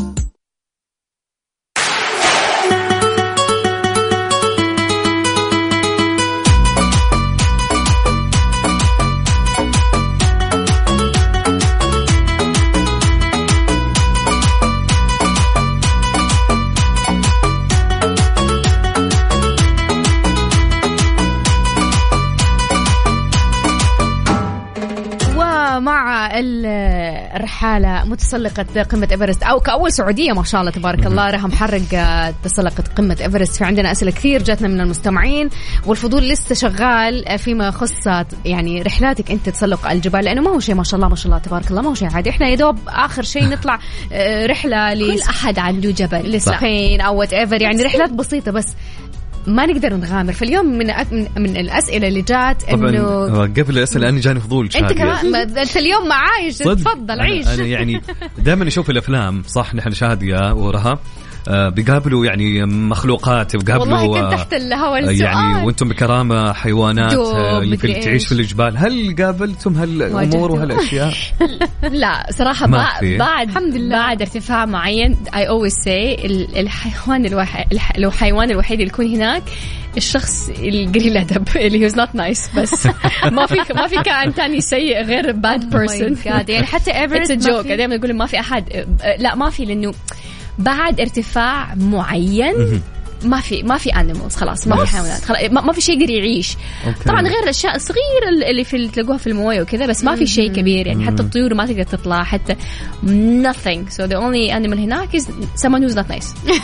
مع الرحالة متسلقة قمة إيفرست أو كأول سعودية ما شاء الله تبارك الله رها محرق تسلقت قمة إيفرست. في عندنا أسئلة كثير جاتنا من المستمعين والفضول لسه شغال فيما يخص يعني رحلاتك أنت تسلق الجبال، لأنه ما هو شيء ما شاء الله ما شاء الله تبارك الله ما هو شيء عادي. إحنا يدوب آخر شيء نطلع رحلة كل أحد عنده جبل للسخين أو whatever يعني رحلات بسيطة بس ما نقدر نغامر. فاليوم من من الأسئلة اللي جات إنه قبل الأسئلة أنا جاني فضول أنت كمان أنت اليوم معايش تفضل عيش. أنا يعني دائما نشوف الأفلام صح نحن شادية ورها آه بيقابلوا يعني مخلوقات بيقابلوا والله كنت تحت الهواء يعني وانتم بكرامة حيوانات آه اللي في تعيش في الجبال. هل قابلتم هالأمور وهالأشياء؟ لا صراحة بعد الحمد لله بعد ارتفاع معين I always say الحيوان الوحيد لو حيوان الوحيد اللي يكون هناك الشخص القليل أدب اللي he's not nice بس ما في ما في كائن تاني سيء غير bad person. يعني حتى إيفرست it's a joke دائما نقول ما في أحد لا ما في لأنه بعد ارتفاع معين ما في ما في انيمالز خلاص ما في حيوانات خلاص ما في شيء يقدر يعيش. أوكي. طبعا غير الاشياء الصغيره اللي في تلاقوها في المويه وكذا بس ما في شيء كبير يعني حتى الطيور ما تقدر تطلع حتى nothing so the only animal هناك is someone who's not nice.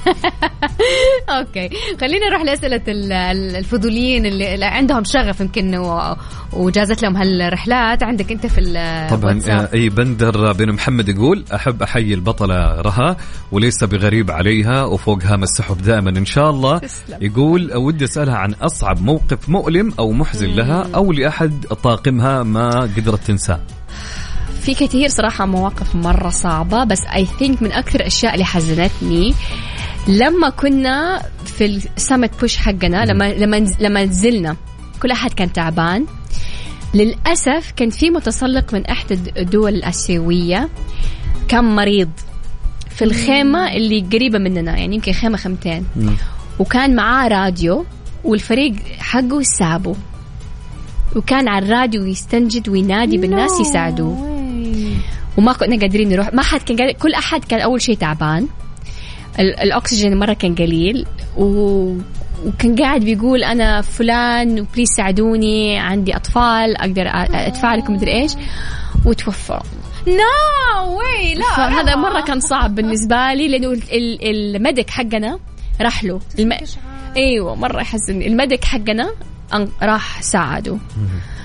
اوكي خلينا نروح لأسئلة الفضوليين اللي عندهم شغف يمكن وجازت لهم هالرحلات. عندك انت في طبعا اي بندر بن محمد يقول احب احيي البطلة رها وليس بغريب عليها وفوقها السحب دائما ان شاء الله. يقول ودي اسالها عن اصعب موقف مؤلم او محزن لها او لاحد طاقمها ما قدرت تنساه. في كثير صراحة مواقف مرة صعبة بس I think من أكثر الأشياء اللي حزنتني لما كنا في السمت بوش حقنا لما لما لما نزلنا كل أحد كان تعبان. للأسف كان في متسلق من إحدى الدول الآسيوية كان مريض في الخيمة اللي قريبة مننا يعني يمكن خيمة خمتين وكان معاه راديو والفريق حقه سابه وكان على الراديو يستنجد وينادي بالناس يساعدوه وما كنا قادرين نروح. ما حد كان قادر. كل أحد كان أول شيء تعبان الأكسجين مرة كان قليل و... وكان قاعد بيقول أنا فلان وبليز ساعدوني عندي أطفال أقدر أدفع لكم مدري إيش وتوفى. no way لا هذا مرة كان صعب بالنسبة لي لأنه المدك حقنا راح له الم... أيوة مرة يحزن المدك حقنا راح ساعده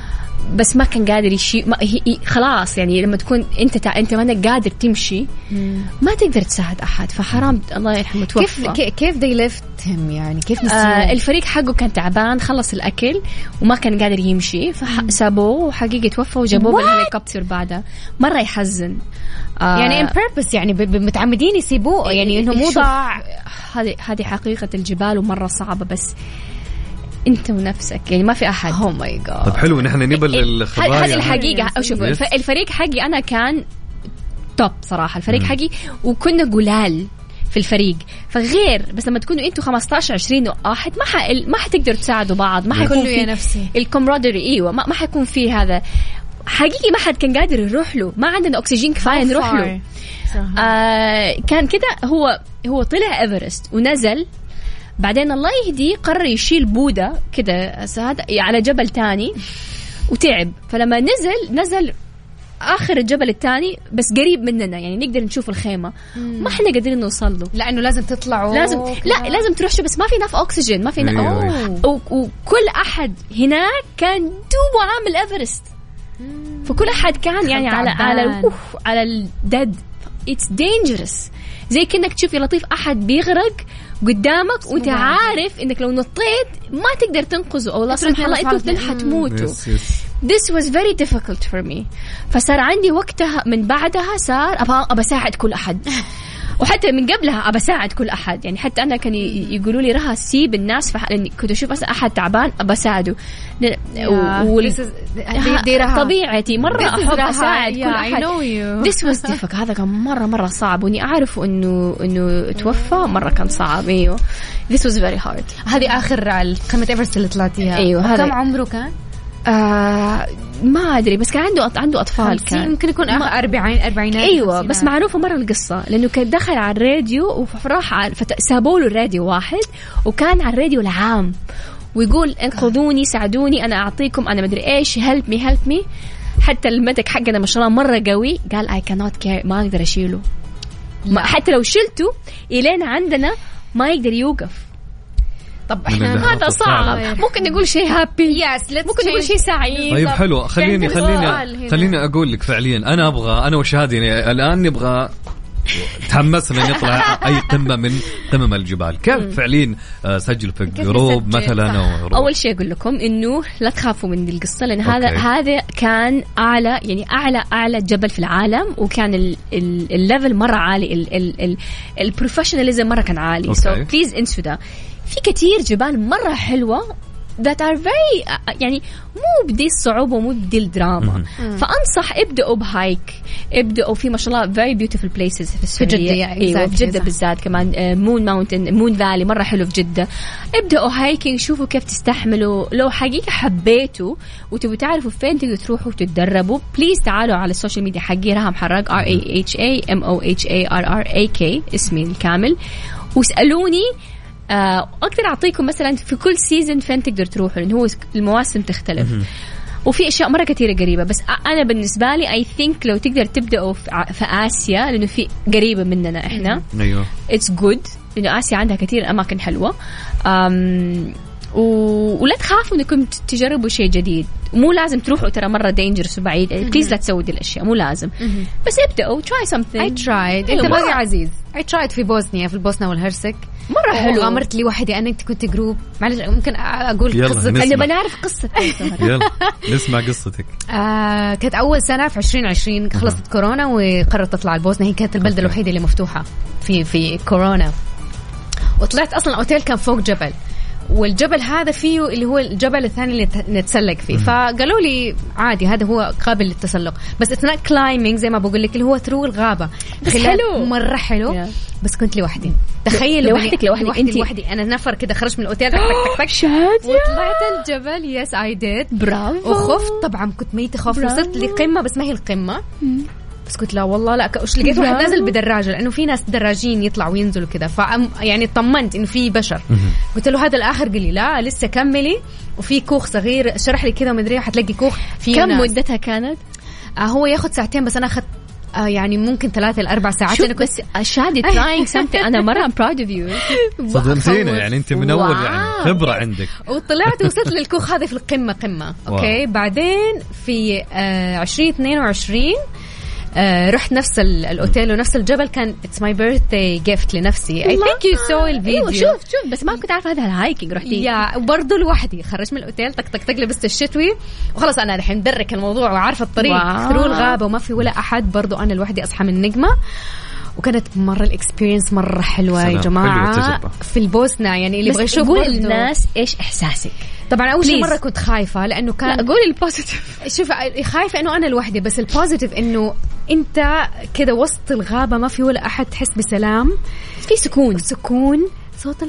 بس ما كان قادر يشي ما هي خلاص يعني لما تكون انت تع... انت ما انك قادر تمشي ما تقدر تساعد احد فحرام الله يرحمه توفى. كيف كيف they left him يعني كيف آه الفريق حقه كان تعبان خلص الاكل وما كان قادر يمشي فسابوه وحقيقي توفى وجابوه بالهليكوبتر بعدها. مره يحزن آه يعني in purpose يعني متعمدين يسيبوه يعني انه مو ضاع. هذه هذه حقيقه الجبال ومره صعبه بس انت ونفسك يعني ما في احد. اوه ماي جاد. طب حلو نحن نبل الخبايا. هذه الحقيقه. شوفوا الفريق حقي انا كان توب صراحه الفريق حقي وكنا قلال في الفريق فغير بس لما تكونوا انتوا خمستاشر عشرين واحد ما ح... ما حتقدروا تساعدوا بعض ما حيكون في نفسي الكومرادري ايوه ما, ما حيكون في هذا حقيقي ما حد كان قادر يروح له ما عندنا اكسجين كفايه نروح له. آه كان كده هو هو طلع ايفرست ونزل بعدين الله يهديه قرر يشيل بودة كده على جبل تاني وتعب فلما نزل نزل آخر الجبل التاني بس قريب مننا يعني نقدر نشوف الخيمة ما احنا قادرين نوصل له لأنه لازم تطلعوا لازم لا لازم تروح شو بس ما في ناف أكسجين ما في نف... وكل أحد هناك كان دوبه عامل إيفرست فكل أحد كان يعني على على على الدد it's dangerous زي كأنك تشوف يا لطيف أحد بيغرق قدامك وانت عارف انك لو نطيت ما تقدر تنقذه او لا سمح الله انتوا اثنين حتموتوا. This was very difficult for me. فصار عندي وقتها من بعدها صار ابى ابى اساعد كل احد وحتى من قبلها ابى اساعد كل احد يعني حتى انا كان يقولوا لي رها سيب الناس لاني كنت اشوف مثلا احد تعبان ابى اساعده طبيعتي مره احب اساعد كل احد. This was difficult. هذا كان مره مره صعب واني اعرف انه انه توفى مره كان صعب. ايوه This was very hard. هذه اخر قمه ايفرست اللي طلعتيها. ايوه كم عمره كان؟ آه ما أدري بس كان عنده عنده أطفال كان يمكن يكون أربعين أربعينات. أيوة بس معروفة مرة القصة لأنه كان دخل على الراديو وفراح سابوا له الراديو واحد وكان على الراديو العام ويقول انقذوني ساعدوني أنا أعطيكم أنا مدري إيش help me help me. حتى المتك حقنا ما شاء الله مرة قوي قال I cannot carry ما أقدر أشيله حتى لو شلته إلين عندنا ما يقدر يوقف. طب احنا هذا صعب ممكن نقول شيء هابي يس ممكن نقول شيء سعيد. طيب حلو خليني خليني خليني اقول لك فعليا انا ابغى انا وشهادي يعني الان نبغى تحمسنا نطلع اي قمه من قمم الجبال كيف فعليا سجل في جروب مثلا أو اول شيء اقول لكم انه لا تخافوا من القصه لان هذا هذا كان اعلى يعني اعلى اعلى جبل في العالم وكان الليفل مره عالي البروفيشناليزم مره كان عالي سو بليز انسوا ده. في كتير جبال مرة حلوة that are very يعني مو بدي الصعوبة ومو بدي الدراما فأنصح ابدأوا بهايك ابدأوا في ما شاء الله very beautiful places في السعودية. أيوة في جدة بالذات كمان مون ماونتن مون فالي مرة حلو في جدة. ابدأوا هايكينج شوفوا كيف تستحملوا لو حقيقة حبيتوا وتبوا تعرفوا فين تقدروا تروحوا تتدربوا بليز تعالوا على السوشيال ميديا حقي رهم حراق R A H A M O H A R R A K اسمي الكامل واسألوني أقدر أعطيكم مثلا في كل سيزن فين تقدر تروحوا لأن هو المواسم تختلف وفي أشياء مرة كثيرة قريبة بس أنا بالنسبة لي I think لو تقدر تبدأوا في آسيا لأنه في قريبة مننا إحنا أيوه it's good لأنه آسيا عندها كثير أماكن حلوة و... ولا تخافوا انكم تجربوا شيء جديد ومو لازم تروحوا ترى مره دينجرس وبعيد بليز لا تسووا دي الاشياء مو لازم بس ابدأوا try something. I tried انت باقي عزيز I tried في بوسنيا في البوسنة والهرسك مرة حلو غامرت لي وحدي أنا كنت جروب معلش ممكن أقول قصة أنا بنعرف قصتك يلا نسمع قصتك. آه كانت أول سنة في عشرين عشرين خلصت كورونا وقررت تطلع البوسنة هي كانت البلدة الوحيدة اللي مفتوحة في في كورونا وطلعت أصلا أوتيل كان فوق جبل والجبل هذا فيه اللي هو الجبل الثاني اللي نتسلق فيه فقالوا لي عادي هذا هو قابل للتسلق بس اثناء كلايمينج زي ما بقول لك اللي هو ثرو الغابة بس حلو مرة حلو yeah. بس كنت لوحدي تخيل لوحدك لوحدك انت لوحدي انا نفر كده خرجت من الاوتيل تك تك تك وطلعت الجبل يس اي ديد برافو وخفت طبعا كنت ميتة خوف وصلت لقمة بس ما هي القمة بس قلت لا والله لا وش لقيت واحد نازل بدراجة لأنه في ناس دراجين يطلعوا وينزلوا كذا فأم يعني طمنت إنه في بشر قلت له هذا الآخر قال لي لا لسه كملي وفي كوخ صغير شرح لي كذا ومدري حتلاقي كوخ في كم ناس. مدتها كانت؟ آه هو ياخد ساعتين بس أنا أخذت آه يعني ممكن ثلاثة لأربع ساعات. أنا كنت شادي trying something. أنا مرة I'm proud of you. صدمتينا يعني أنت من أول يعني خبرة عندك. وطلعت وصلت للكوخ هذا في القمة قمة. أوكي بعدين في آه عشرين اثنين وعشرين آه رحت نفس الأوتيل ونفس الجبل. كان it's my birthday gift لنفسي. I think you saw الفيديو. أيوة شوف شوف بس ما كنت عارفة هذا الهايكينج رحتي. يا برضو لوحدي خرجت من الأوتيل تك تك تك لبست الشتوي وخلص أنا الحين مدرك الموضوع وعارفة الطريق ثرو الغابة وما في ولا أحد. برضو أنا لوحدي أصحى من نجمة وكانت مرة الإكسبيرينس مرة حلوة يا جماعة في البوسنة. يعني اللي يبغى يشوف قول للناس إيش إحساسك. طبعا أول شيء مرة كنت خايفة لأنه كان قولي البوزيتيف. شوف خايفة إنه أنا لوحدي بس البوزيتيف إنه أنت كده وسط الغابة ما في ولا أحد تحس بسلام في سكون سكون صوت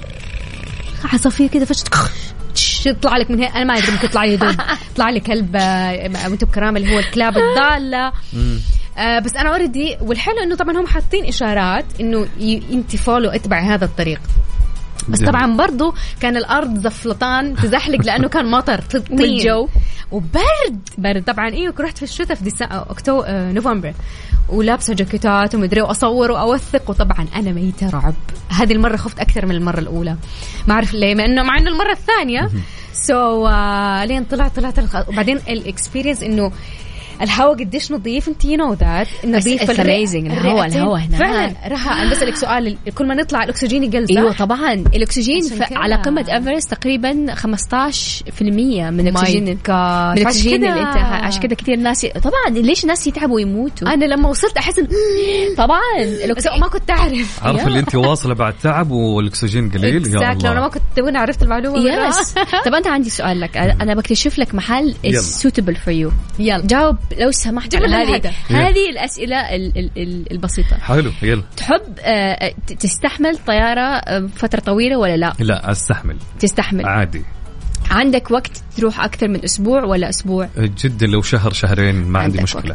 عصافير كده فش يطلع لك من هنا. أنا ما أدري ممكن يطلع لي دب يطلع لي كلب وانتم بكرامة اللي هو الكلاب الضالة. آه بس أنا أريدي. والحلو إنه طبعا هم حاطين إشارات إنه أنت فولو اتبع هذا الطريق. بس طبعا برضو كان الأرض زفلطان تزحلق لأنه كان مطر والجو وبرد برد طبعا. إيه رحت في الشتاء في ديسمبر أكتوبر آه نوفمبر ولابسة جاكيتات ومدري وأصور وأوثق. وطبعا أنا ميتة رعب. هذه المرة خفت أكثر من المرة الأولى ما أعرف ليه مع إنه مع إنه المرة الثانية سو so, uh, لين طلع طلعت الخ... وبعدين الإكسبيرينس إنه الهواء قديش نظيف. انت يو نو ذات نظيف اميزنج. الهواء الهواء هنا فعلا. رها انا بسالك سؤال كل ما نطلع الاكسجين يقل صح؟ ايوه طبعا الاكسجين على قمه ايفرست تقريبا خمسة عشر بالمية من الاكسجين من الاكسجين اللي انت عشان كده كثير ناس طبعا ليش ناس يتعبوا ويموتوا. انا لما وصلت احس طبعا الاكسجين ما كنت اعرف عارفه اللي انت واصله بعد تعب والاكسجين قليل. يا الله لو ما كنت وانا عرفت المعلومه. يس طب انت عندي سؤال لك. انا بكتشف لك محل suitable for you. يلا جاوب لو سمحت على هذه هذه الأسئلة البسيطة. حلو يلا. تحب تستحمل طيارة فترة طويلة ولا لا؟ لا أستحمل. تستحمل عادي. عندك وقت تروح أكثر من أسبوع ولا أسبوع؟ جدا لو شهر شهرين ما عندي مشكلة.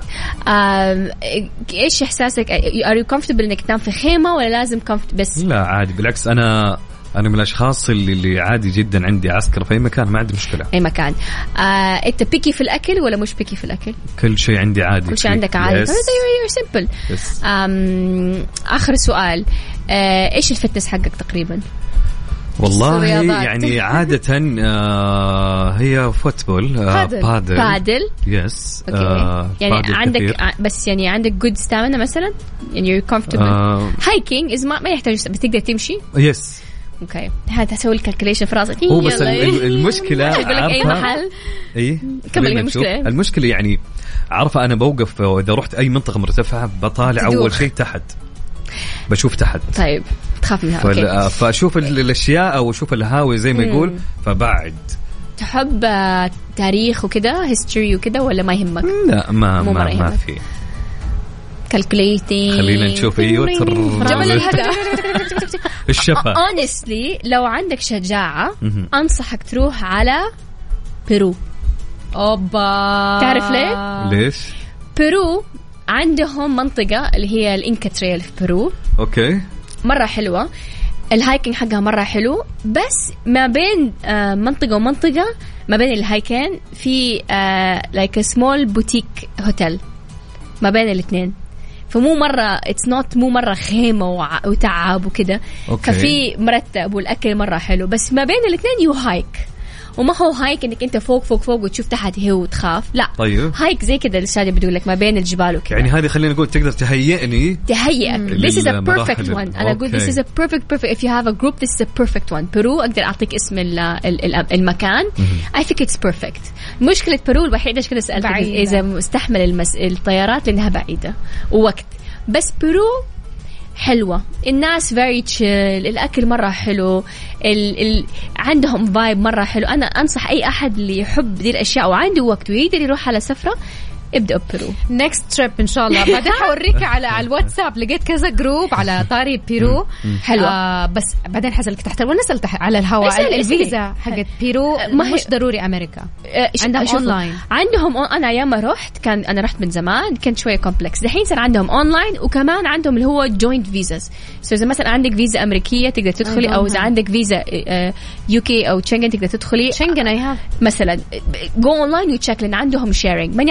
إيش إحساسك؟ are you comfortable إنك تنام في خيمة ولا لازم comfortable بس؟ لا عادي بالعكس. أنا أنا من الأشخاص اللي, اللي عادي جدا عندي عسكر في أي مكان ما عندي مشكلة. أي مكان. آه، أنت بيكي في الأكل ولا مش بيكي في الأكل؟ كل شيء عندي عادي. كل شيء عندك عادي. yes. you're simple. yes. آخر سؤال. آه، إيش الفتنس حقك تقريبا؟ والله يعني عادة آه هي فوتبول آه بادل بادل يس آه يعني عندك كثير. بس يعني عندك good stamina مثلا يعني you're comfortable. آه hiking إذا ما ما يحتاج بس تقدر تمشي. يس اوكي هذا اسوي الكالكوليشن في راسك. هو بس المشكله اقول لك اي محل اي كمل المشكله. المشكله يعني عارفه انا بوقف واذا رحت اي منطقه مرتفعه بطالع اول شيء تحت بشوف تحت. طيب تخاف منها. أوكي. فاشوف الاشياء او اشوف الهاوي زي ما يقول فبعد. تحب تاريخ وكده هيستوري وكده ولا ما يهمك؟ لا ما ما, ما في calculating. خلينا نشوف ايوه جبل الهدى الشفا. honestly لو عندك شجاعة أنصحك تروح على بيرو. أوبا تعرف ليه؟ ليش؟ بيرو عندهم منطقة اللي هي الإنكا تريل في بيرو. أوكي مرة حلوة. الهايكينج حقها مرة حلو بس ما بين آه منطقة ومنطقة ما بين الهايكين في آه like a small boutique hotel ما بين الاثنين. فمو مرة it's not مو مرة خيمة وتعب وكده. ففي مرتب والأكل مرة حلو بس ما بين الاثنين يو هايك. وما هو هايك انك انت فوق فوق فوق وتشوف تحت هي وتخاف. لا طيب. هايك زي كده الشادي بدو لك ما بين الجبال وكده. يعني هذه خلينا نقول تقدر تهيئني تهيئك. This is a perfect one. أنا أقول this is a perfect perfect if you have a group this is a perfect one. بيرو أقدر أعطيك اسم المكان. I think it's perfect. مشكلة بيرو الوحيدة إيش كده سألت إذا مستحمل المس... الطيارات لأنها بعيدة ووقت. بس بيرو حلوة. الناس very chill. الأكل مرة حلو. ال ال عندهم vibe مرة حلو. أنا أنصح أي أحد اللي يحب دي الأشياء وعنده وقت ويقدر يروح على سفرة ابدأ بيرو. next trip إن شاء الله. بعدين حوريك على على الواتساب لقيت كذا جروب على طاري بيرو حلوة. آه بس بعدين حسألك تحت ونسأل تحت على الهواء الفيزا حقت بيرو ما مش ضروري أمريكا. آه عندهم أونلاين. عندهم أنا أيام ما رحت كان أنا رحت من زمان كانت شوية كومبلكس. دحين صار عندهم أونلاين وكمان عندهم اللي هو joint visas. so إذا مثلا عندك فيزا أمريكية تقدر تدخلي أو إذا عندك فيزا يو كي أو شنغن تقدر تدخلي. شنغن أي هاف مثلا go online وتشيك لأن عندهم sharing. ماني عارفة بالضبط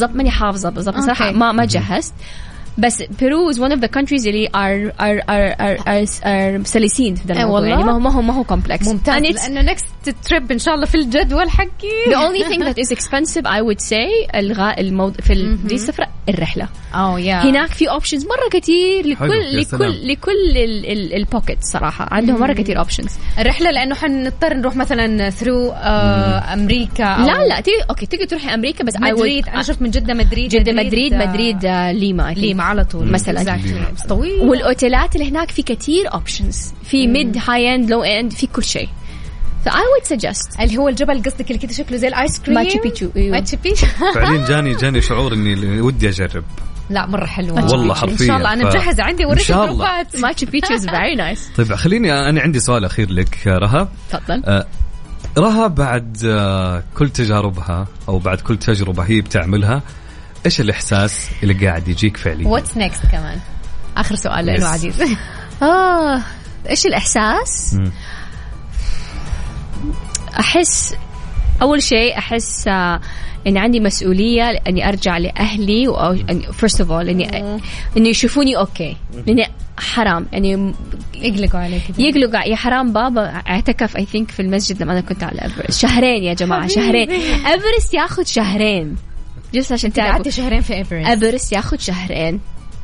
بالضبط ماني حافظة بالضبط صراحة ما ما جهزت بس بيرو is one of the countries اللي are are are are are, are سلسين في الموضوع يعني ما هو ما هو ما هو complex ممتاز لأنه next trip إن شاء الله في الجدول حقي. The only thing that is expensive I would say الغاء الموضوع في دي السفرة الرحلة. oh yeah هناك في options مرة كتير لكل لكل لكل البوكيت صراحة عندهم مرة كتير options. الرحلة لأنه حنضطر نروح مثلا through uh, أمريكا أو لا لا تيجي أوكي تيجي تروحي أمريكا بس مدريد. أنا شفت من جدة مدريد جدة مدريد مدريد ليما ليما على طول مثلا طويل. والاوتيلات اللي هناك في كتير اوبشنز في ميد هاي اند لو اند في كل شيء. So I would suggest اللي هو الجبل قصدك اللي كده شكله زي الايس كريم ماتشو بيتشو. ماتشو بيتشو فعليا جاني جاني شعور اني ودي اجرب. لا مرة حلوة والله حرفيا إن شاء الله أنا مجهزة عندي وريت الجروبات ماتشو بيتشو is very nice. طيب خليني أنا عندي سؤال أخير لك رها. تفضل. آه رها بعد آه كل تجاربها أو بعد كل تجربة هي بتعملها إيش الإحساس اللي قاعد يجيك فعليا؟ What's next كمان آخر سؤال لأنه عزيز. آه إيش الإحساس؟ م. أحس أول شيء أحس آه إني عندي مسؤولية إني أرجع لأهلي و first of all إني إني يشوفوني أوكي لأني حرام يعني يقلقوا عليك يقلقوا يا حرام. بابا اعتكف I think في المسجد لما أنا كنت على إيفرست شهرين يا جماعة شهرين. إيفرست ياخد شهرين جلس عشان تعرفوا شهرين في إيفرست. إيفرست ياخد شهرين.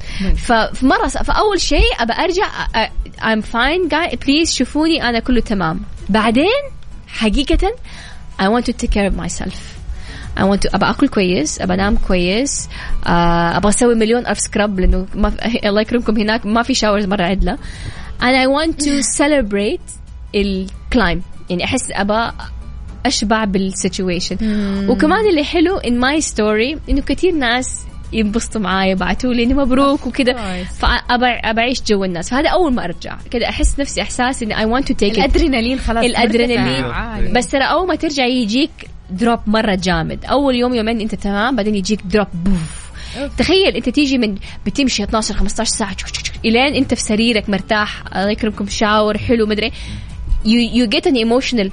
فمرة فأول شيء أبى أرجع I'm fine guy please شوفوني أنا كله تمام. بعدين حقيقة I want to take care of myself. I want to أبى أكل كويس أبى أنام كويس أبى أسوي مليون ألف سكراب لأنه ما الله يكرمكم هناك ما في شاورز مرة عدلة. and I want to celebrate الكلايم يعني أحس أبى أشبع بالسيتويشن. وكمان اللي حلو in my story إنه كتير ناس ينبسطوا معايا بعتوا لي إنه مبروك وكده فأبى أعيش جو الناس. فهذا أول ما أرجع كده أحس نفسي إحساس إن I want to take الأدرينالين خلاص الأدرينالين بس ترى أول ما ترجع يجيك دروب مرة جامد. أول يوم يومين أنت تمام بعدين يجيك دروب بوف. تخيل أنت تيجي من بتمشي اثنا عشر خمسة عشر ساعة إلين أنت في سريرك مرتاح الله يكرمكم شاور حلو مدري you you get an emotional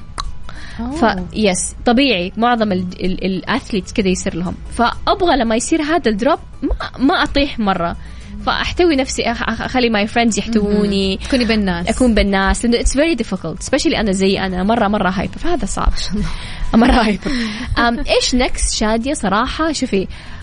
ف يس طبيعي معظم الأثليتس كده يصير لهم. فأبغى لما يصير هذا الدروب ما ما أطيح مرة فأحتوي نفسي أخلي my friends يحتووني تكوني بالناس أكون بالناس لأنه it's very difficult especially أنا زي أنا مرة مرة هايبر فهذا صعب مرة هايبر. إيش next شادية صراحة شوفي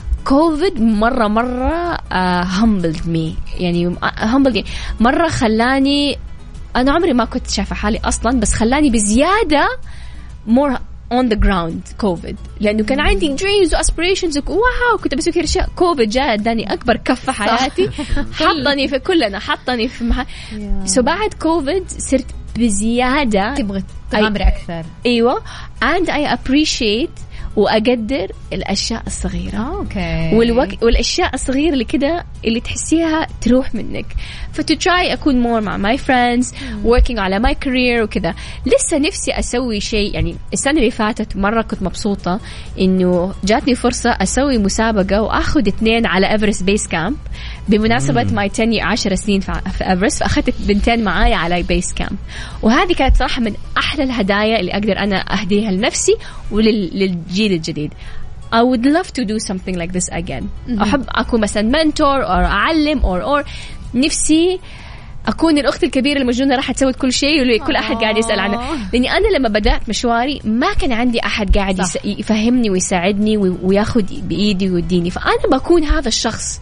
كوفيد مرة مرة uh, humbled me يعني humbled مرة خلاني أنا عمري ما كنت شايفة حالي أصلا بس خلاني بزيادة more on the ground كوفيد لأنه كان عندي dreams و aspirations واو كنت بسوي كل أشياء. كوفيد جاء اداني أكبر كفة حياتي حطني في كلنا حطني في محل yeah. so بعد كوفيد صرت بزيادة تبغى تغامري أكثر. أيوة and I appreciate وأقدر الأشياء الصغيرة أوكي. والوك... والأشياء الصغيرة اللي كده اللي تحسيها تروح منك فتتراي أكون more مع my friends working على my career وكده. لسه نفسي أسوي شيء يعني السنة اللي فاتت مرة كنت مبسوطة إنه جاتني فرصة أسوي مسابقة وأخذ اثنين على إيفرست بيس كامب بمناسبة ماي تني عشر سنين في إيفرست فأخذت بنتين معايا على بيس كامب وهذه كانت صراحة من أحلى الهدايا اللي أقدر أنا أهديها لنفسي وللجيل الجديد. I would love to do something like this again. أحب أكون مثلا mentor أو أعلم أو أو نفسي أكون الأخت الكبيرة المجنونة راح تسوي كل شيء وكل أحد قاعد يسأل عنه لأني أنا لما بدأت مشواري ما كان عندي أحد قاعد يس... يفهمني ويساعدني وياخد بإيدي ويديني. فأنا بكون هذا الشخص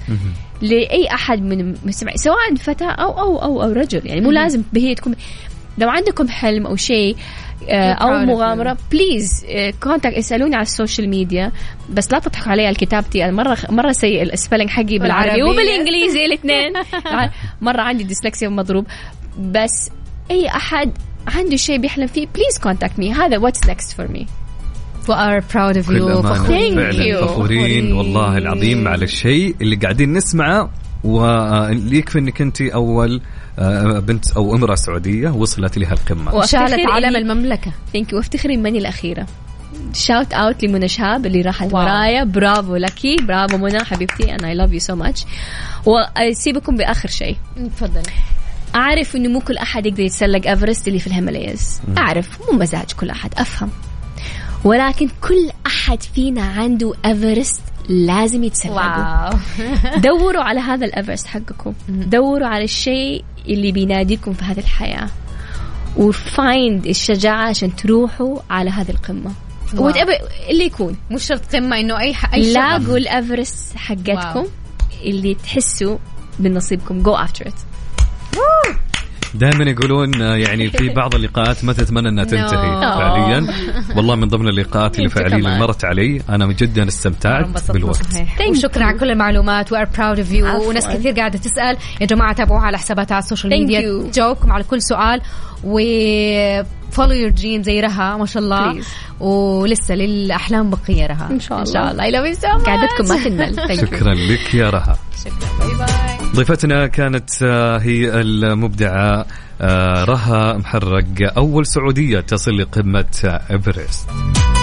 لأي أحد من مستمعي سواء فتاة أو أو أو, أو رجل يعني مو لازم هي تكون. لو عندكم حلم أو شيء أو مغامرة بليز كونتاكت اسألوني على السوشيال ميديا بس لا تضحكوا علي على كتابتي. أنا مرة مرة سيء الاسبلنج حقي بالعربي وبالإنجليزي الاثنين مرة عندي ديسلكسيا ومضروب. بس أي أحد عنده شيء بيحلم فيه بليز كونتاكت مي. هذا what's next for me. We are proud of you. فخورين فخورين والله العظيم على الشيء اللي قاعدين نسمعه واللي يكفي انك انت اول بنت او امرأة سعودية وصلت لها القمة وشالت علم المملكة. ثانك يو. وافتخري مني الأخيرة. شاوت اوت لمنى شهاب اللي راحت ورايا. برافو لكي برافو منى حبيبتي and I love you so much. وأسيبكم بآخر شيء. تفضل. أعرف إنه مو كل أحد يقدر يتسلق إيفرست اللي في الهيمالايز. أعرف مو مزاج كل أحد أفهم ولكن كل أحد فينا عنده إيفرست لازم يتسلقوا. دوروا على هذا الإيفرست حقكم، دوروا على الشيء اللي بيناديكم في هذه الحياة، وفايند الشجاعة عشان تروحوا على هذه القمة اللي يكون. مش شرط قمة، إنه أي أي لاقوا الإيفرست حقتكم اللي تحسوا بنصيبكم. go after it. دائما يقولون يعني في بعض اللقاءات ما تتمنى انها تنتهي فعليا. والله من ضمن اللقاءات اللي فعليا اللي مرت علي انا جدا استمتعت بالوقت. وشكرا على كل المعلومات و are proud of you. وناس كثير قاعدة تسأل يا جماعة تابعوها على حساباتها على السوشيال ميديا، جاوبكم على كل سؤال و follow your dream زي رها ما شاء الله. Please. ولسه للأحلام بقية رها إن شاء الله. إن شاء الله. I love you so much. قعدتكم ما تنمل. شكرا لك يا رها. شكرا. باي باي. ضيفتنا كانت هي المبدعة رها محرق، أول سعودية تصل لقمة إيفرست.